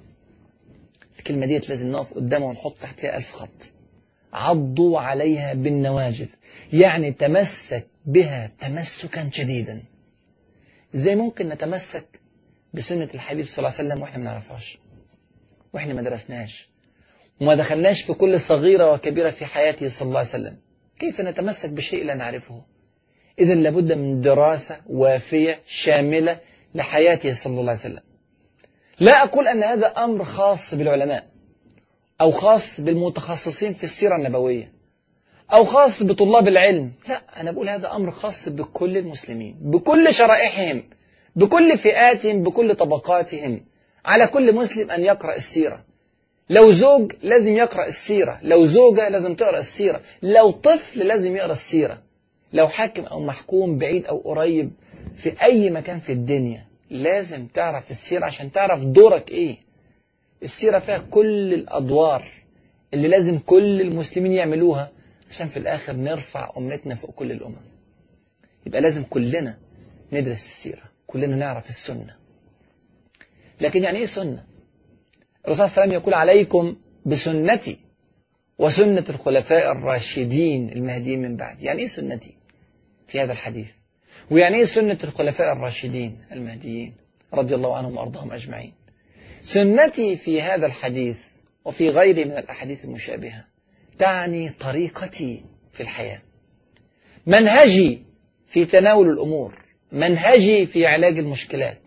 الكلمة دي لازم نقف قدامها ونحط تحتها 1000 خط. عضوا عليها بالنواجذ، يعني تمسك بها تمسكا شديدا. ازاي ممكن نتمسك بسنة الحبيب صلى الله عليه وسلم واحنا ما نعرفهاش، واحنا ما درسناش، وما دخلناش في كل صغيرة وكبيرة في حياته صلى الله عليه وسلم؟ كيف نتمسك بشيء لا نعرفه؟ إذن لابد من دراسة وافية شاملة لحياته صلى الله عليه وسلم. لا أقول أن هذا أمر خاص بالعلماء، أو خاص بالمتخصصين في السيرة النبوية، أو خاص بطلاب العلم. لا، أنا بقول هذا أمر خاص بكل المسلمين، بكل شرائحهم، بكل فئاتهم، بكل طبقاتهم. على كل مسلم أن يقرأ السيرة. لو زوج لازم يقرأ السيرة، لو زوجة لازم تقرأ السيرة، لو طفل لازم يقرأ السيرة، لو حاكم أو محكوم بعيد أو قريب في أي مكان في الدنيا لازم تعرف السيرة عشان تعرف دورك إيه. السيرة فيها كل الأدوار اللي لازم كل المسلمين يعملوها عشان في الآخر نرفع أمتنا فوق كل الأمم. يبقى لازم كلنا ندرس السيرة، كلنا نعرف السنة. لكن يعني إيه سنة؟ الرسول صلى الله عليه وسلم يقول: عليكم بسنتي وسنة الخلفاء الراشدين المهديين من بعد. يعني إيه سنتي في هذا الحديث؟ ويعني إيه سنة الخلفاء الراشدين المهديين رضي الله عنهم وأرضاهم أجمعين؟ سنتي في هذا الحديث وفي غيره من الأحاديث المشابهة تعني طريقتي في الحياة، منهجي في تناول الأمور، منهجي في علاج المشكلات،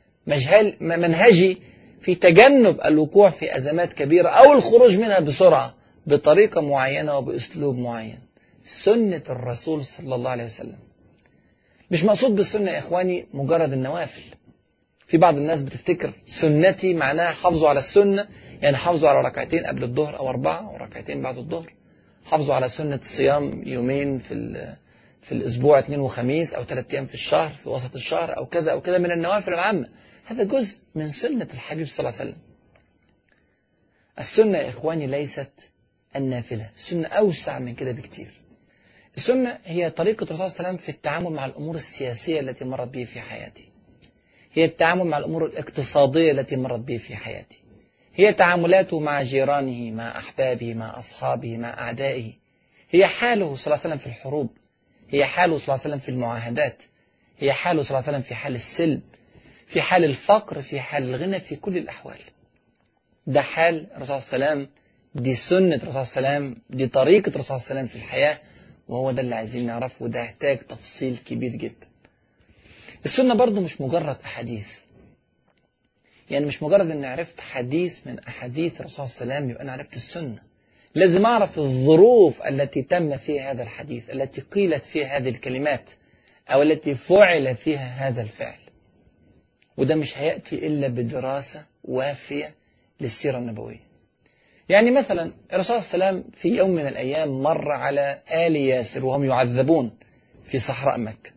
منهجي في تجنب الوقوع في أزمات كبيرة أو الخروج منها بسرعة بطريقة معينة وبأسلوب معين. سنة الرسول صلى الله عليه وسلم. مش مقصود بالسنة يا إخواني مجرد النوافل. في بعض الناس بتفتكر سنتي معناها حافظوا على السنة، يعني حافظوا على ركعتين قبل الظهر أو 4 وركعتين بعد الظهر، حافظوا على سنة صيام يومين في الأسبوع 2 وخميس أو 3 أيام في الشهر في وسط الشهر أو كذا أو كذا من النوافل العامة. هذا جزء من سنة الحبيب صلى الله عليه وسلم. السنة يا إخواني ليست النافلة، السنة أوسع من كده بكتير. السنة هي طريقة الرسول صلى الله عليه وسلم في التعامل مع الأمور السياسية التي مرت به في حياته، هي التعامل مع الأمور الاقتصادية التي مرت به في حياته، هي تعاملاته مع جيرانه، مع أحبابه، مع أصحابه، مع أعدائه، هي حاله صلى الله عليه وسلم في الحروب، هي حاله صلى الله عليه وسلم في المعاهدات، هي حاله صلى الله عليه وسلم في حال السلم، في حال الفقر، في حال الغنى، في كل الأحوال. ده حال الرسول صلى الله عليه وسلم، دي سنة الرسول صلى الله عليه وسلم، دي طريقة الرسول صلى الله عليه وسلم في الحياة، وهو ده اللي عايزين نعرفه، وده يحتاج تفصيل كبير جدا. السنة برضو مش مجرد أحاديث، يعني مش مجرد أن عرفت حديث من أحاديث الرسول صلى الله عليه وسلم يبقى أنا عرفت السنة. لازم أعرف الظروف التي تم فيها هذا الحديث، التي قيلت فيها هذه الكلمات، أو التي فعل فيها هذا الفعل. وده مش هيأتي إلا بدراسة وافية للسيرة النبوية. يعني مثلا الرسول صلى الله عليه وسلم في يوم من الأيام مر على آل ياسر وهم يعذبون في صحراء مكة.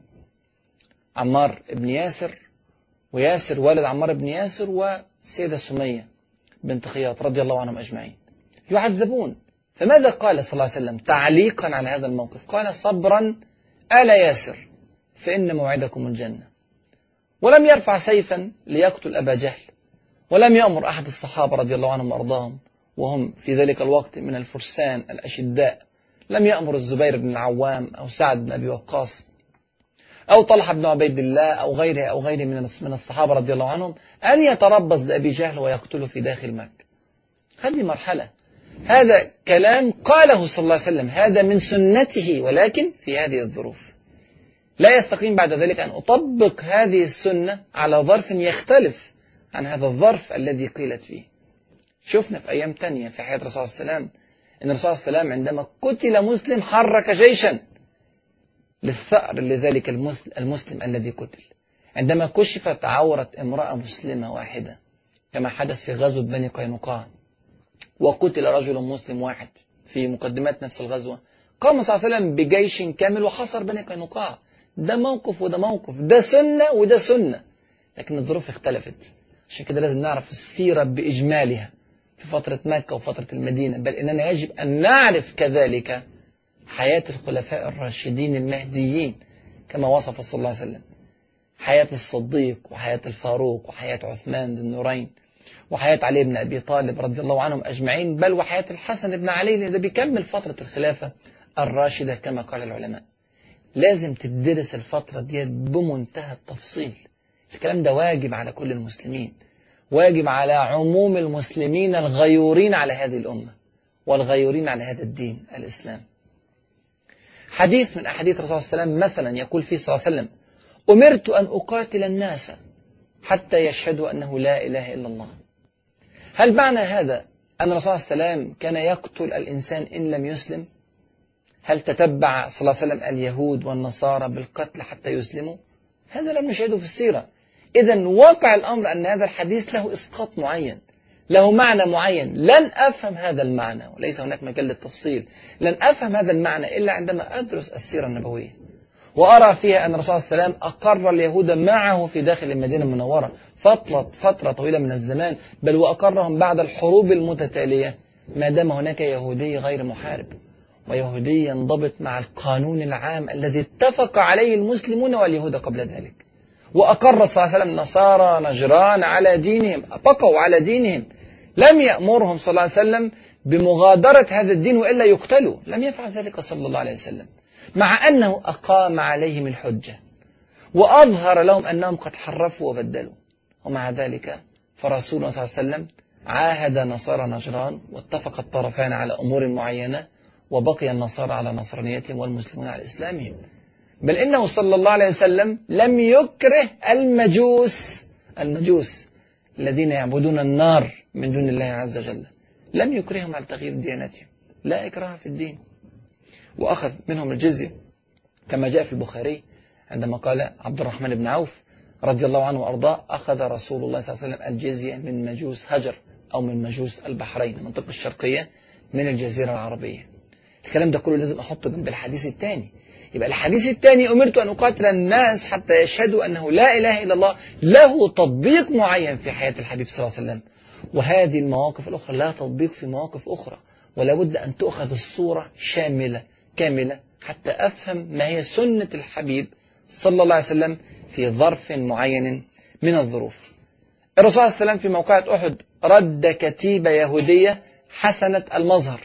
عمار بن ياسر، وياسر والد عمار بن ياسر، وسيدة سمية بنت خياط رضي الله عنهم أجمعين يعذبون. فماذا قال صلى الله عليه وسلم تعليقا على هذا الموقف؟ قال: صبرا آل ياسر فإن موعدكم الجنة. ولم يرفع سيفا ليقتل أبا جهل، ولم يأمر أحد الصحابة رضي الله عنهم وأرضاهم وهم في ذلك الوقت من الفرسان الأشداء لم يأمر الزبير بن العوام أو سعد بن أبي وقاص أو طلحة بن عبيد الله أو غيره من الصحابة رضي الله عنهم أن يتربص بأبي جهل ويقتله في داخل مكة. هذه مرحلة، هذا كلام قاله صلى الله عليه وسلم، هذا من سنته، ولكن في هذه الظروف. لا يستقيم بعد ذلك أن أطبق هذه السنة على ظرف يختلف عن هذا الظرف الذي قيلت فيه. شفنا في أيام تانية في حياة الرسول صلى الله عليه وسلم أن الرسول صلى الله عليه وسلم عندما قتل مسلم حرك جيشا للثأر لذلك المسلم الذي قتل. عندما كشفت عورة امرأة مسلمة واحدة كما حدث في غزوة بني قينقاع وقتل رجل مسلم واحد في مقدمات نفس الغزوة، قام صلى الله عليه وسلم بجيش كامل وحصر بني قينقاع. ده موقف وده موقف، ده سنة وده سنة، لكن الظروف اختلفت. عشان كده لازم نعرف السيرة بإجمالها في فترة مكة وفترة المدينة، بل إننا يجب أن نعرف كذلك حياة الخلفاء الراشدين المهديين كما وصف صلى الله عليه وسلم، حياة الصديق وحياة الفاروق وحياة عثمان ذي النورين وحياة علي بن أبي طالب رضي الله عنهم أجمعين، بل وحياة الحسن بن علي اللي بيكمل فترة الخلافة الراشدة كما قال العلماء. لازم تدرس الفترة دي بمنتهى التفصيل. الكلام ده واجب على كل المسلمين، واجب على عموم المسلمين الغيورين على هذه الأمة والغيورين على هذا الدين الإسلام. حديث من أحاديث الرسول صلى الله عليه وسلم مثلا يقول فيه صلى الله عليه وسلم: أمرت أن أقاتل الناس حتى يشهدوا أنه لا إله إلا الله. هل معنى هذا أن الرسول صلى الله عليه وسلم كان يقتل الإنسان إن لم يسلم؟ هل تتبع صلى الله عليه وسلم اليهود والنصارى بالقتل حتى يسلموا؟ هذا لم نشاهده في السيرة. إذن واقع الأمر أن هذا الحديث له إسقاط معين، له معنى معين. لن أفهم هذا المعنى، وليس هناك مجال للتفصيل، لن أفهم هذا المعنى إلا عندما أدرس السيرة النبوية وأرى فيها أن الرسول صلى الله عليه وسلم أقر اليهود معه في داخل المدينة المنورة فترة طويلة من الزمان، بل وأقرهم بعد الحروب المتتالية ما دام هناك يهودي غير محارب ويهودي ينضبط مع القانون العام الذي اتفق عليه المسلمون واليهود قبل ذلك. وأقر صلى الله عليه وسلم نصارى نجران على دينهم، بقوا على دينهم، لم يأمرهم صلى الله عليه وسلم بمغادرة هذا الدين وإلا يقتلوا، لم يفعل ذلك صلى الله عليه وسلم، مع أنه أقام عليهم الحجة وأظهر لهم أنهم قد حرفوا وبدلوا. ومع ذلك فرسولنا صلى الله عليه وسلم عاهد نصارى نجران واتفق الطرفان على أمور معينة، وبقي النصارى على نصرانيتهم والمسلمون على إسلامهم. بل إنه صلى الله عليه وسلم لم يكره المجوس الذين يعبدون النار من دون الله عز وجل، لم يكرههم على تغيير ديانتهم، لا إكراه في الدين، وأخذ منهم الجزية كما جاء في البخاري عندما قال عبد الرحمن بن عوف رضي الله عنه وأرضاه: أخذ رسول الله صلى الله عليه وسلم الجزية من مجوس هجر أو من مجوس البحرين، المنطقة الشرقية من الجزيرة العربية. الكلام ده كله لازم أحطه جنب الحديث الثاني. يبقى الحديث الثاني أمرت أن أقاتل الناس حتى يشهدوا أنه لا إله إلا الله له تطبيق معين في حياة الحبيب صلى الله عليه وسلم، وهذه المواقف الأخرى لا تطبيق في مواقف أخرى، ولا بد أن تؤخذ الصورة شاملة كاملة حتى أفهم ما هي سنة الحبيب صلى الله عليه وسلم في ظرف معين من الظروف. الرسول صلى الله عليه وسلم في موقعة أحد رد كتيبة يهودية حسنة المظهر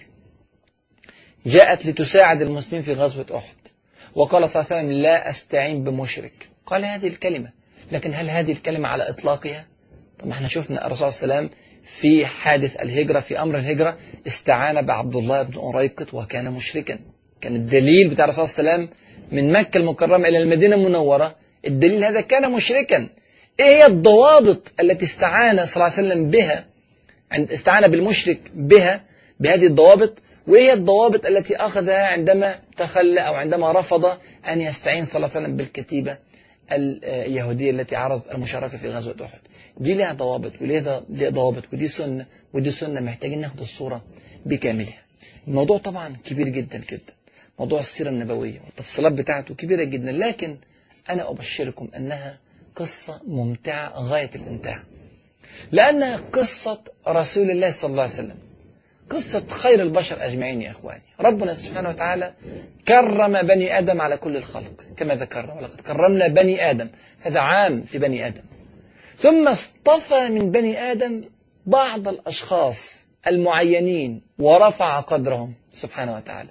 جاءت لتساعد المسلمين في غزوة أحد، وقال صلى الله عليه وسلم: لا أستعين بمشرك. قال هذه الكلمة، لكن هل هذه الكلمة على إطلاقها؟ طب احنا شفنا الرسول صلى الله عليه وسلم في حادث الهجرة، في أمر الهجرة، استعان بعبد الله بن أريقط وكان مشركا. كان الدليل بتاع الرسول صلى الله عليه وسلم من مكة المكرمة إلى المدينة المنورة، الدليل هذا كان مشركا. إيه هي الضوابط التي استعان صلى الله عليه وسلم بها، استعان بالمشرك بها بهذه الضوابط؟ وهي الضوابط التي أخذها عندما تخلى أو عندما رفض أن يستعين صلى الله عليه وسلم بالكتيبة اليهودية التي عرضت المشاركة في غزوة أحد؟ دي لها ضوابط ولها ضوابط، ودي سنة ودي سنة، محتاجين ناخد الصورة بكاملها. الموضوع طبعا كبير جدا جدا، موضوع السيرة النبوية والتفصيلات بتاعته كبيرة جدا، لكن أنا أبشركم أنها قصة ممتعة غاية الإمتاع، لأنها قصة رسول الله صلى الله عليه وسلم، قصة خير البشر أجمعين. يا إخواني، ربنا سبحانه وتعالى كرم بني آدم على كل الخلق كما ذكرنا: ولقد كرمنا بني آدم، هذا عام في بني آدم. ثم اصطفى من بني آدم بعض الأشخاص المعينين ورفع قدرهم سبحانه وتعالى.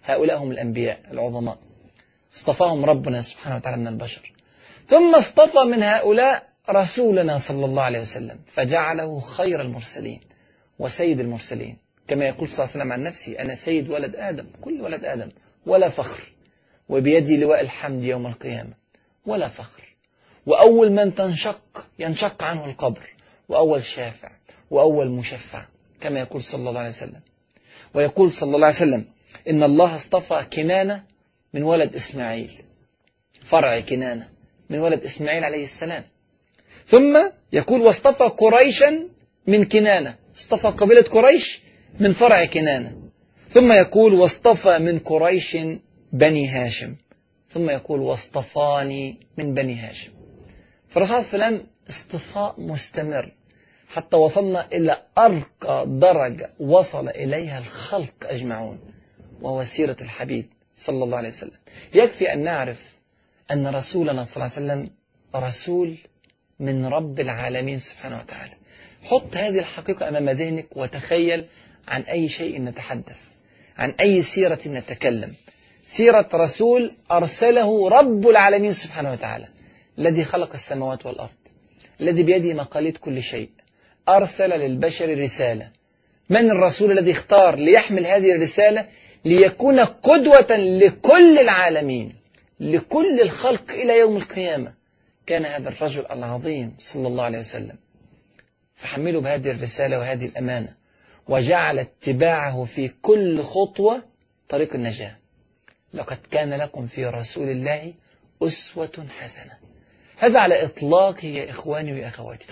هؤلاء هم الأنبياء العظماء، اصطفاهم ربنا سبحانه وتعالى من البشر. ثم اصطفى من هؤلاء رسولنا صلى الله عليه وسلم فجعله خير المرسلين وسيد المرسلين، كما يقول صلى الله عليه وسلم عن نفسه: أنا سيد ولد آدم، كل ولد آدم ولا فخر، وبيدي لواء الحمد يوم القيامة ولا فخر. وأول من ينشق عنه القبر، وأول شافع وأول مشفع، كما يقول صلى الله عليه وسلم. ويقول صلى الله عليه وسلم: إن الله اصطفى كنانة من ولد إسماعيل، فرع كنانة من ولد إسماعيل عليه السلام. ثم يقول: واصطفى قريشا من كنانة، اصطفى قبيلة قريش من فرع كنانة. ثم يقول: واصطفى من قريش بني هاشم. ثم يقول: واصطفاني من بني هاشم. فالرسول صلى الله عليه وسلم اصطفاء مستمر حتى وصلنا إلى أرقى درجة وصل إليها الخلق أجمعون، وهو سيرة الحبيب صلى الله عليه وسلم. يكفي أن نعرف أن رسولنا صلى الله عليه وسلم رسول من رب العالمين سبحانه وتعالى. حط هذه الحقيقة أمام ذهنك وتخيل عن أي شيء نتحدث، عن أي سيرة نتكلم. سيرة رسول أرسله رب العالمين سبحانه وتعالى، الذي خلق السماوات والأرض، الذي بيده مقاليد كل شيء، أرسل للبشر رسالة. من الرسول الذي اختار ليحمل هذه الرسالة ليكون قدوة لكل العالمين، لكل الخلق إلى يوم القيامة؟ كان هذا الرجل العظيم صلى الله عليه وسلم. فحملوا بهذه الرسالة وهذه الأمانة، وجعل اتباعه في كل خطوة طريق النجاة. لقد كان لكم في رسول الله أسوة حسنة. هذا على إطلاقه يا إخواني وأخواتي.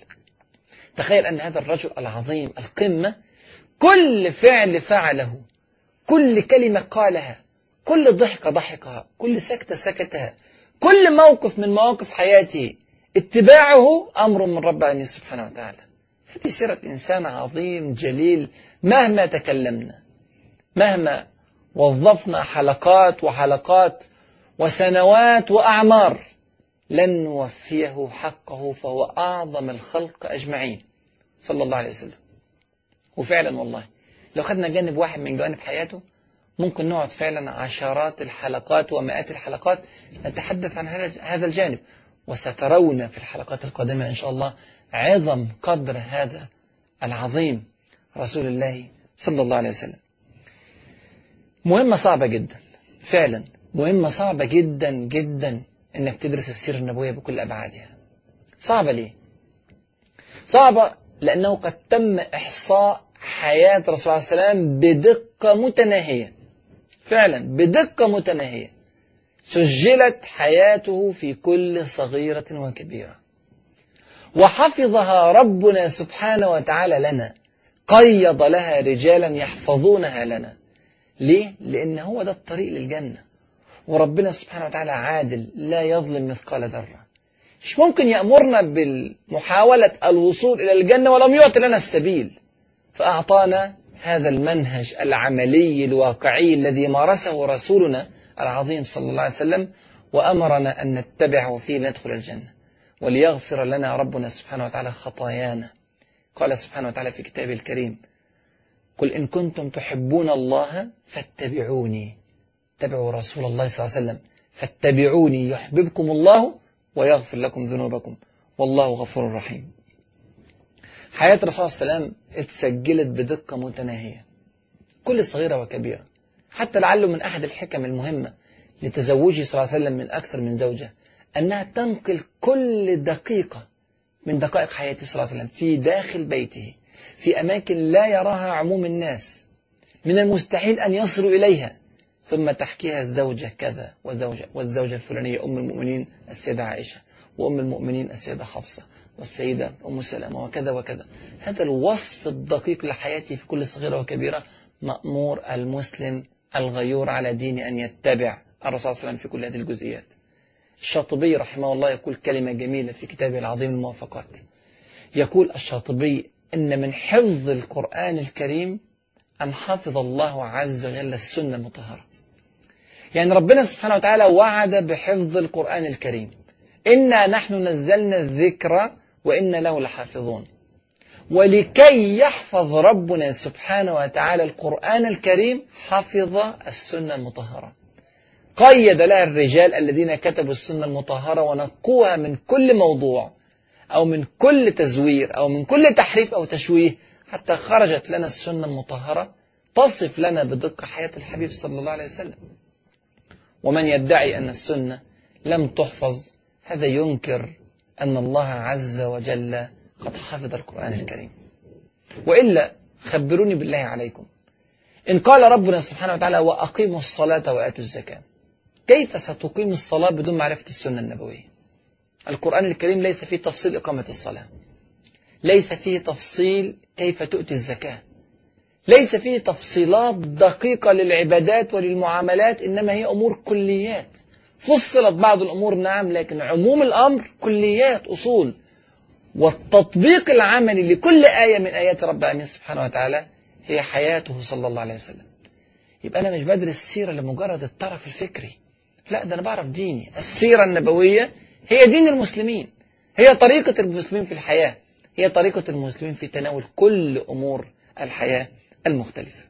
تخيل أن هذا الرجل العظيم القمة، كل فعل فعله، كل كلمة قالها، كل ضحكة ضحكها، كل سكتة سكتها، كل موقف من مواقف حياته اتباعه أمر من رب العالمين سبحانه وتعالى. هذه سيرة إنسان عظيم جليل. مهما تكلمنا، مهما وظفنا حلقات وحلقات وسنوات وأعمار، لن نوفيه حقه، فهو أعظم الخلق أجمعين صلى الله عليه وسلم. وفعلا والله لو خدنا جانب واحد من جوانب حياته ممكن نقعد فعلا عشرات الحلقات ومئات الحلقات نتحدث عن هذا الجانب. وسترون في الحلقات القادمة إن شاء الله عظم قدر هذا العظيم رسول الله صلى الله عليه وسلم. مهمة صعبة جدا، فعلا مهمة صعبة جدا جدا إنك تدرس السيرة النبوية بكل أبعادها. صعبة ليه؟ صعبة لأنه قد تم إحصاء حياة رسول الله صلى الله عليه وسلم بدقة متناهية، فعلا بدقة متناهية. سجلت حياته في كل صغيرة وكبيرة، وحفظها ربنا سبحانه وتعالى لنا، قيض لها رجالا يحفظونها لنا. ليه؟ لأن هو ده الطريق للجنة، وربنا سبحانه وتعالى عادل لا يظلم مثقال ذرة. مش ممكن يأمرنا بالمحاولة الوصول إلى الجنة ولم يعطي لنا السبيل، فأعطانا هذا المنهج العملي الواقعي الذي مارسه رسولنا العظيم صلى الله عليه وسلم، وأمرنا أن نتبعه فيه لندخل الجنة وليغفر لنا ربنا سبحانه وتعالى خطايانا. قال سبحانه وتعالى في كتابه الكريم: قل إن كنتم تحبون الله فاتبعوني. اتبعوا رسول الله صلى الله عليه وسلم، فاتبعوني يحببكم الله ويغفر لكم ذنوبكم والله غفور رحيم. حياة الرسول صلى الله عليه وسلم اتسجلت بدقة متناهية، كل صغيرة وكبيرة. حتى لعله من أحد الحكم المهمة لتزوجه صلى الله عليه وسلم من أكثر من زوجة أنها تنقل كل دقيقة من دقائق حياته صلى الله عليه وسلم في داخل بيته، في أماكن لا يراها عموم الناس، من المستحيل أن يصلوا إليها، ثم تحكيها الزوجة كذا والزوجة الفلانية أم المؤمنين السيدة عائشة، وأم المؤمنين السيدة حفصة، والسيدة أم سلمة، وكذا وكذا. هذا الوصف الدقيق لحياته في كل صغيرة وكبيرة مأمور المسلم الغيور على دين أن يتبع الرسول صلى الله عليه وسلم في كل هذه الجزئيات. الشاطبي رحمه الله يقول كلمة جميلة في كتابه العظيم الموافقات. يقول الشاطبي: إن من حفظ القرآن الكريم أن حفظ الله عز وجل السنة المطهرة. يعني ربنا سبحانه وتعالى وعد بحفظ القرآن الكريم: إنا نحن نزلنا الذكر وإنا له لحافظون. ولكي يحفظ ربنا سبحانه وتعالى القرآن الكريم حفظ السنة المطهرة، قيد لها الرجال الذين كتبوا السنة المطهرة ونقوها من كل موضوع أو من كل تزوير أو من كل تحريف أو تشويه، حتى خرجت لنا السنة المطهرة تصف لنا بدقة حياة الحبيب صلى الله عليه وسلم. ومن يدعي أن السنة لم تحفظ هذا ينكر أن الله عز وجل قد حفظ القرآن الكريم. وإلا خبروني بالله عليكم، إن قال ربنا سبحانه وتعالى وأقيموا الصلاة وآتوا الزكاة، كيف ستقيم الصلاة بدون معرفة السنة النبوية؟ القرآن الكريم ليس فيه تفصيل إقامة الصلاة، ليس فيه تفصيل كيف تؤتي الزكاة، ليس فيه تفصيلات دقيقة للعبادات وللمعاملات، إنما هي أمور كليات. فصلت بعض الأمور نعم، لكن عموم الأمر كليات أصول، والتطبيق العملي لكل آية من آيات رب العالمين سبحانه وتعالى هي حياته صلى الله عليه وسلم. يبقى أنا مش بدرس السيرة لمجرد الطرف الفكري، لا، ده أنا بعرف ديني. السيرة النبوية هي دين المسلمين، هي طريقة المسلمين في الحياة، هي طريقة المسلمين في تناول كل أمور الحياة المختلفة.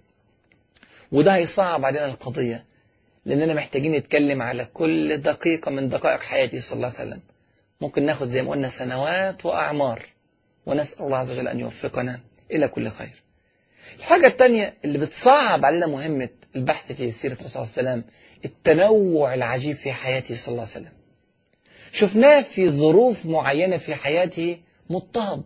وده هيصعب علينا القضية، لأننا محتاجين نتكلم على كل دقيقة من دقائق حياته صلى الله عليه وسلم. ممكن ناخد زي ما قلنا سنوات وأعمار، ونسأل الله عز وجل أن يوفقنا إلى كل خير. الحاجة الثانية اللي بتصعب علينا مهمة البحث في سيرة الرسول صلى الله عليه وسلم التنوع العجيب في حياته صلى الله عليه وسلم. شفناه في ظروف معينة في حياته مضطهد،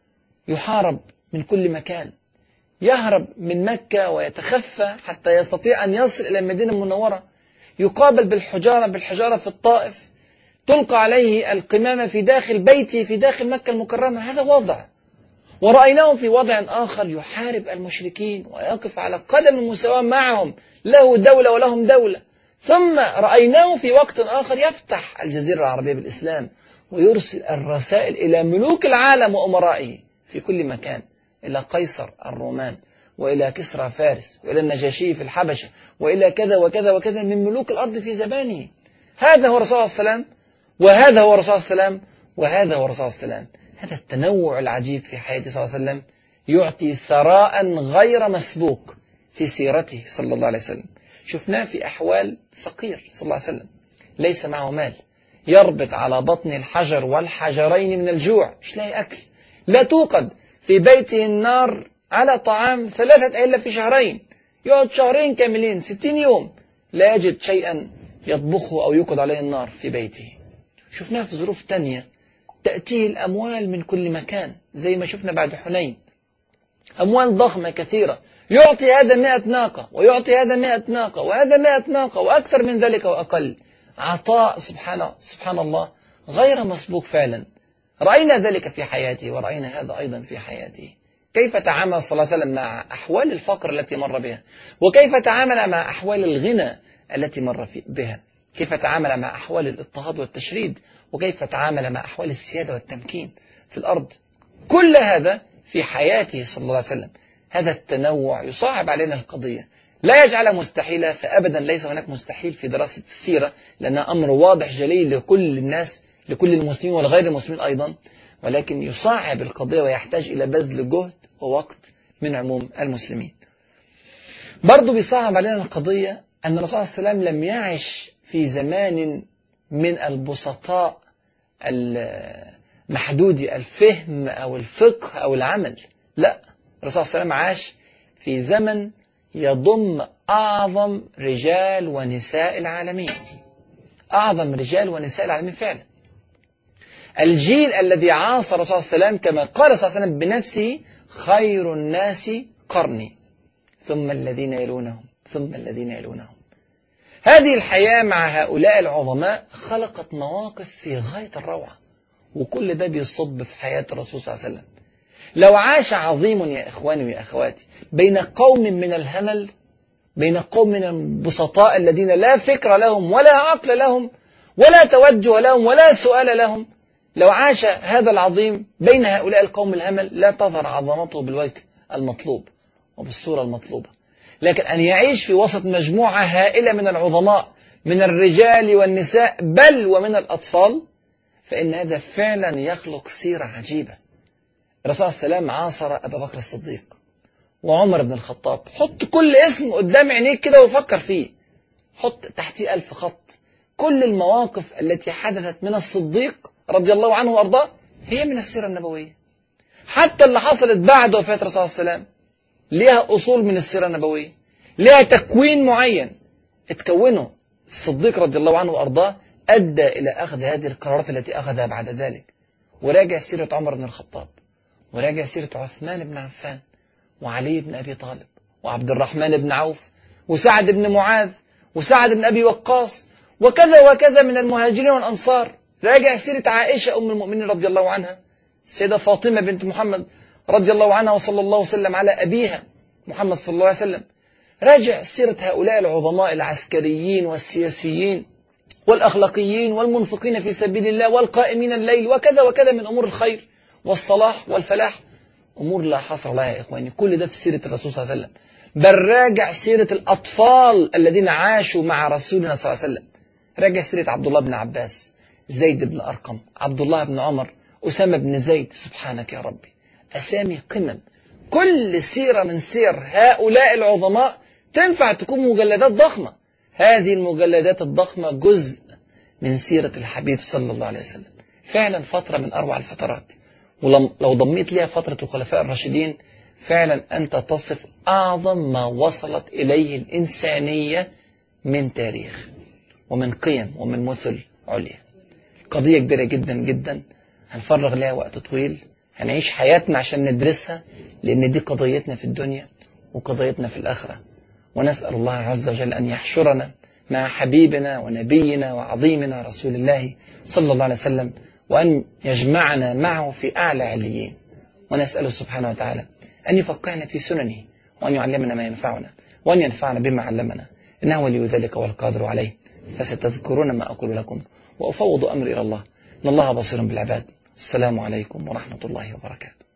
يحارب من كل مكان، يهرب من مكة ويتخفى حتى يستطيع أن يصل إلى المدينة المنورة، يقابل بالحجارة في الطائف، تلقى عليه القمامة في داخل بيته في داخل مكة المكرمة. هذا وضع. ورأيناه في وضع آخر يحارب المشركين ويقف على قدم المساواة معهم، له دولة ولهم دولة. ثم رأيناه في وقت آخر يفتح الجزيرة العربية بالإسلام ويرسل الرسائل إلى ملوك العالم وأمرائه في كل مكان، إلى قيصر الرومان، وإلى كسرى فارس، وإلى النجاشي في الحبشة، وإلى كذا وكذا وكذا من ملوك الأرض في زمانه. هذا هو الرسول صلى الله عليه وسلم، وهذا هو الرسول صلى الله عليه وسلم، وهذا هو الرسول صلى الله عليه وسلم. هذا التنوع العجيب في حياته صلى الله عليه وسلم يعطي ثراء غير مسبوق في سيرته صلى الله عليه وسلم. شفناه في أحوال فقير صلى الله عليه وسلم، ليس معه مال، يربط على بطن الحجر والحجرين من الجوع، مش لاقي أكل، لا توقد في بيته النار على طعام 3 أيام في شهرين، يقعد 2 شهرين كاملين 60 يوم لا يجد شيئا يطبخه أو يوقد عليه النار في بيته. شفناه في ظروف تانية تأتيه الأموال من كل مكان، زي ما شفنا بعد حنين، أموال ضخمة كثيرة، يعطي هذا 100 ناقة ويعطي هذا 100 ناقة وهذا 100 ناقة وأكثر من ذلك وأقل. عطاء سبحان الله غير مسبوق فعلا. رأينا ذلك في حياته ورأينا هذا أيضا في حياته. كيف تعامل صلى الله عليه وسلم مع أحوال الفقر التي مر بها، وكيف تعامل مع أحوال الغنى التي مر بها، كيف تعامل مع أحوال الاضطهاد والتشريد، وكيف تعامل مع أحوال السيادة والتمكين في الأرض. كل هذا في حياته صلى الله عليه وسلم. هذا التنوع يصعب علينا القضية، لا يجعلها مستحيلة، فأبدا ليس هناك مستحيل في دراسة السيرة، لأنها أمر واضح جلي لكل الناس، لكل المسلمين والغير المسلمين أيضا، ولكن يصعب القضية ويحتاج إلى بذل جهد ووقت من عموم المسلمين. برضو بيصعب علينا القضية أن الرسول صلى الله عليه وسلم لم يعش في زمان من البسطاء المحدودي الفهم أو الفقه أو العمل، لا، الرسول صلى الله عليه وسلم عاش في زمن يضم أعظم رجال ونساء العالمين، أعظم رجال ونساء العالمين فعلا. الجيل الذي عاصر الرسول صلى الله عليه وسلم كما قال صلى الله عليه وسلم بنفسه: خير الناس قرني ثم الذين يلونهم ثم الذين يلونهم. هذه الحياة مع هؤلاء العظماء خلقت مواقف في غاية الروعة، وكل ده بيصب في حياة الرسول صلى الله عليه وسلم. لو عاش عظيم يا إخواني ويا أخواتي بين قوم من الهمل، بين قوم من البسطاء الذين لا فكر لهم ولا عقل لهم ولا توجه لهم ولا سؤال لهم، لو عاش هذا العظيم بين هؤلاء القوم الهمل لا تظهر عظمته بالوجه المطلوب وبالصورة المطلوبة. لكن أن يعيش في وسط مجموعة هائلة من العظماء، من الرجال والنساء بل ومن الأطفال، فإن هذا فعلا يخلق سيرة عجيبة. الرسول صلى الله عليه وسلم عاصر أبا بكر الصديق وعمر بن الخطاب. حط كل اسم قدام عينيك كده وفكر فيه، حط تحتيه 1000 خط. كل المواقف التي حدثت من الصديق رضي الله عنه وأرضاه هي من السيرة النبوية. حتى اللي حصلت بعد وفاة الرسول صلى الله عليه وسلم لها أصول من السيرة النبوية، لها تكوين معين اتكونه الصديق رضي الله عنه وأرضاه أدى إلى أخذ هذه القرارات التي أخذها بعد ذلك. وراجع سيرة عمر بن الخطاب، وراجع سيرة عثمان بن عفان، وعلي بن أبي طالب، وعبد الرحمن بن عوف، وسعد بن معاذ، وسعد بن أبي وقاص، وكذا وكذا من المهاجرين والأنصار. راجع سيرة عائشة أم المؤمنين رضي الله عنها، السيدة فاطمة بنت محمد رضي الله عنها، وصلى الله وسلم على أبيها محمد صلى الله عليه وسلم. راجع سيرة هؤلاء العظماء العسكريين والسياسيين والأخلاقيين والمنفقين في سبيل الله والقائمين الليل، وكذا وكذا من أمور الخير والصلاح والفلاح، أمور لا حصر لها يا إخواني. كل ده في سيرة الرسول صلى الله عليه وسلم. بل راجع سيرة الأطفال الذين عاشوا مع رسولنا صلى الله عليه وسلم. راجع سيرة عبد الله بن عباس، زيد بن أرقم، عبد الله بن عمر، أسامة بن زيد. سبحانك يا ربي، أسامي قمم. كل سيرة من سير هؤلاء العظماء تنفع تكون مجلدات ضخمة. هذه المجلدات الضخمة جزء من سيرة الحبيب صلى الله عليه وسلم. فعلا فترة من أروع الفترات، ولو ضميت لها فترة الخلفاء الراشدين فعلا أنت تصف أعظم ما وصلت إليه الإنسانية من تاريخ ومن قيم ومن مثل عليا. قضية كبيرة جدا جدا، هنفرغ لها وقت طويل، هنعيش حياتنا عشان ندرسها، لأن دي قضيتنا في الدنيا وقضيتنا في الآخرة. ونسأل الله عز وجل أن يحشرنا مع حبيبنا ونبينا وعظيمنا رسول الله صلى الله عليه وسلم، وأن يجمعنا معه في أعلى عليين. ونسأله سبحانه وتعالى أن يفقهنا في سننه، وأن يعلمنا ما ينفعنا، وأن ينفعنا بما علمنا، إنه ولي ذلك والقادر عليه. فستذكرون ما أقول لكم وأفوض أمري إلى الله، إن الله بصير بالعباد. السلام عليكم ورحمة الله وبركاته.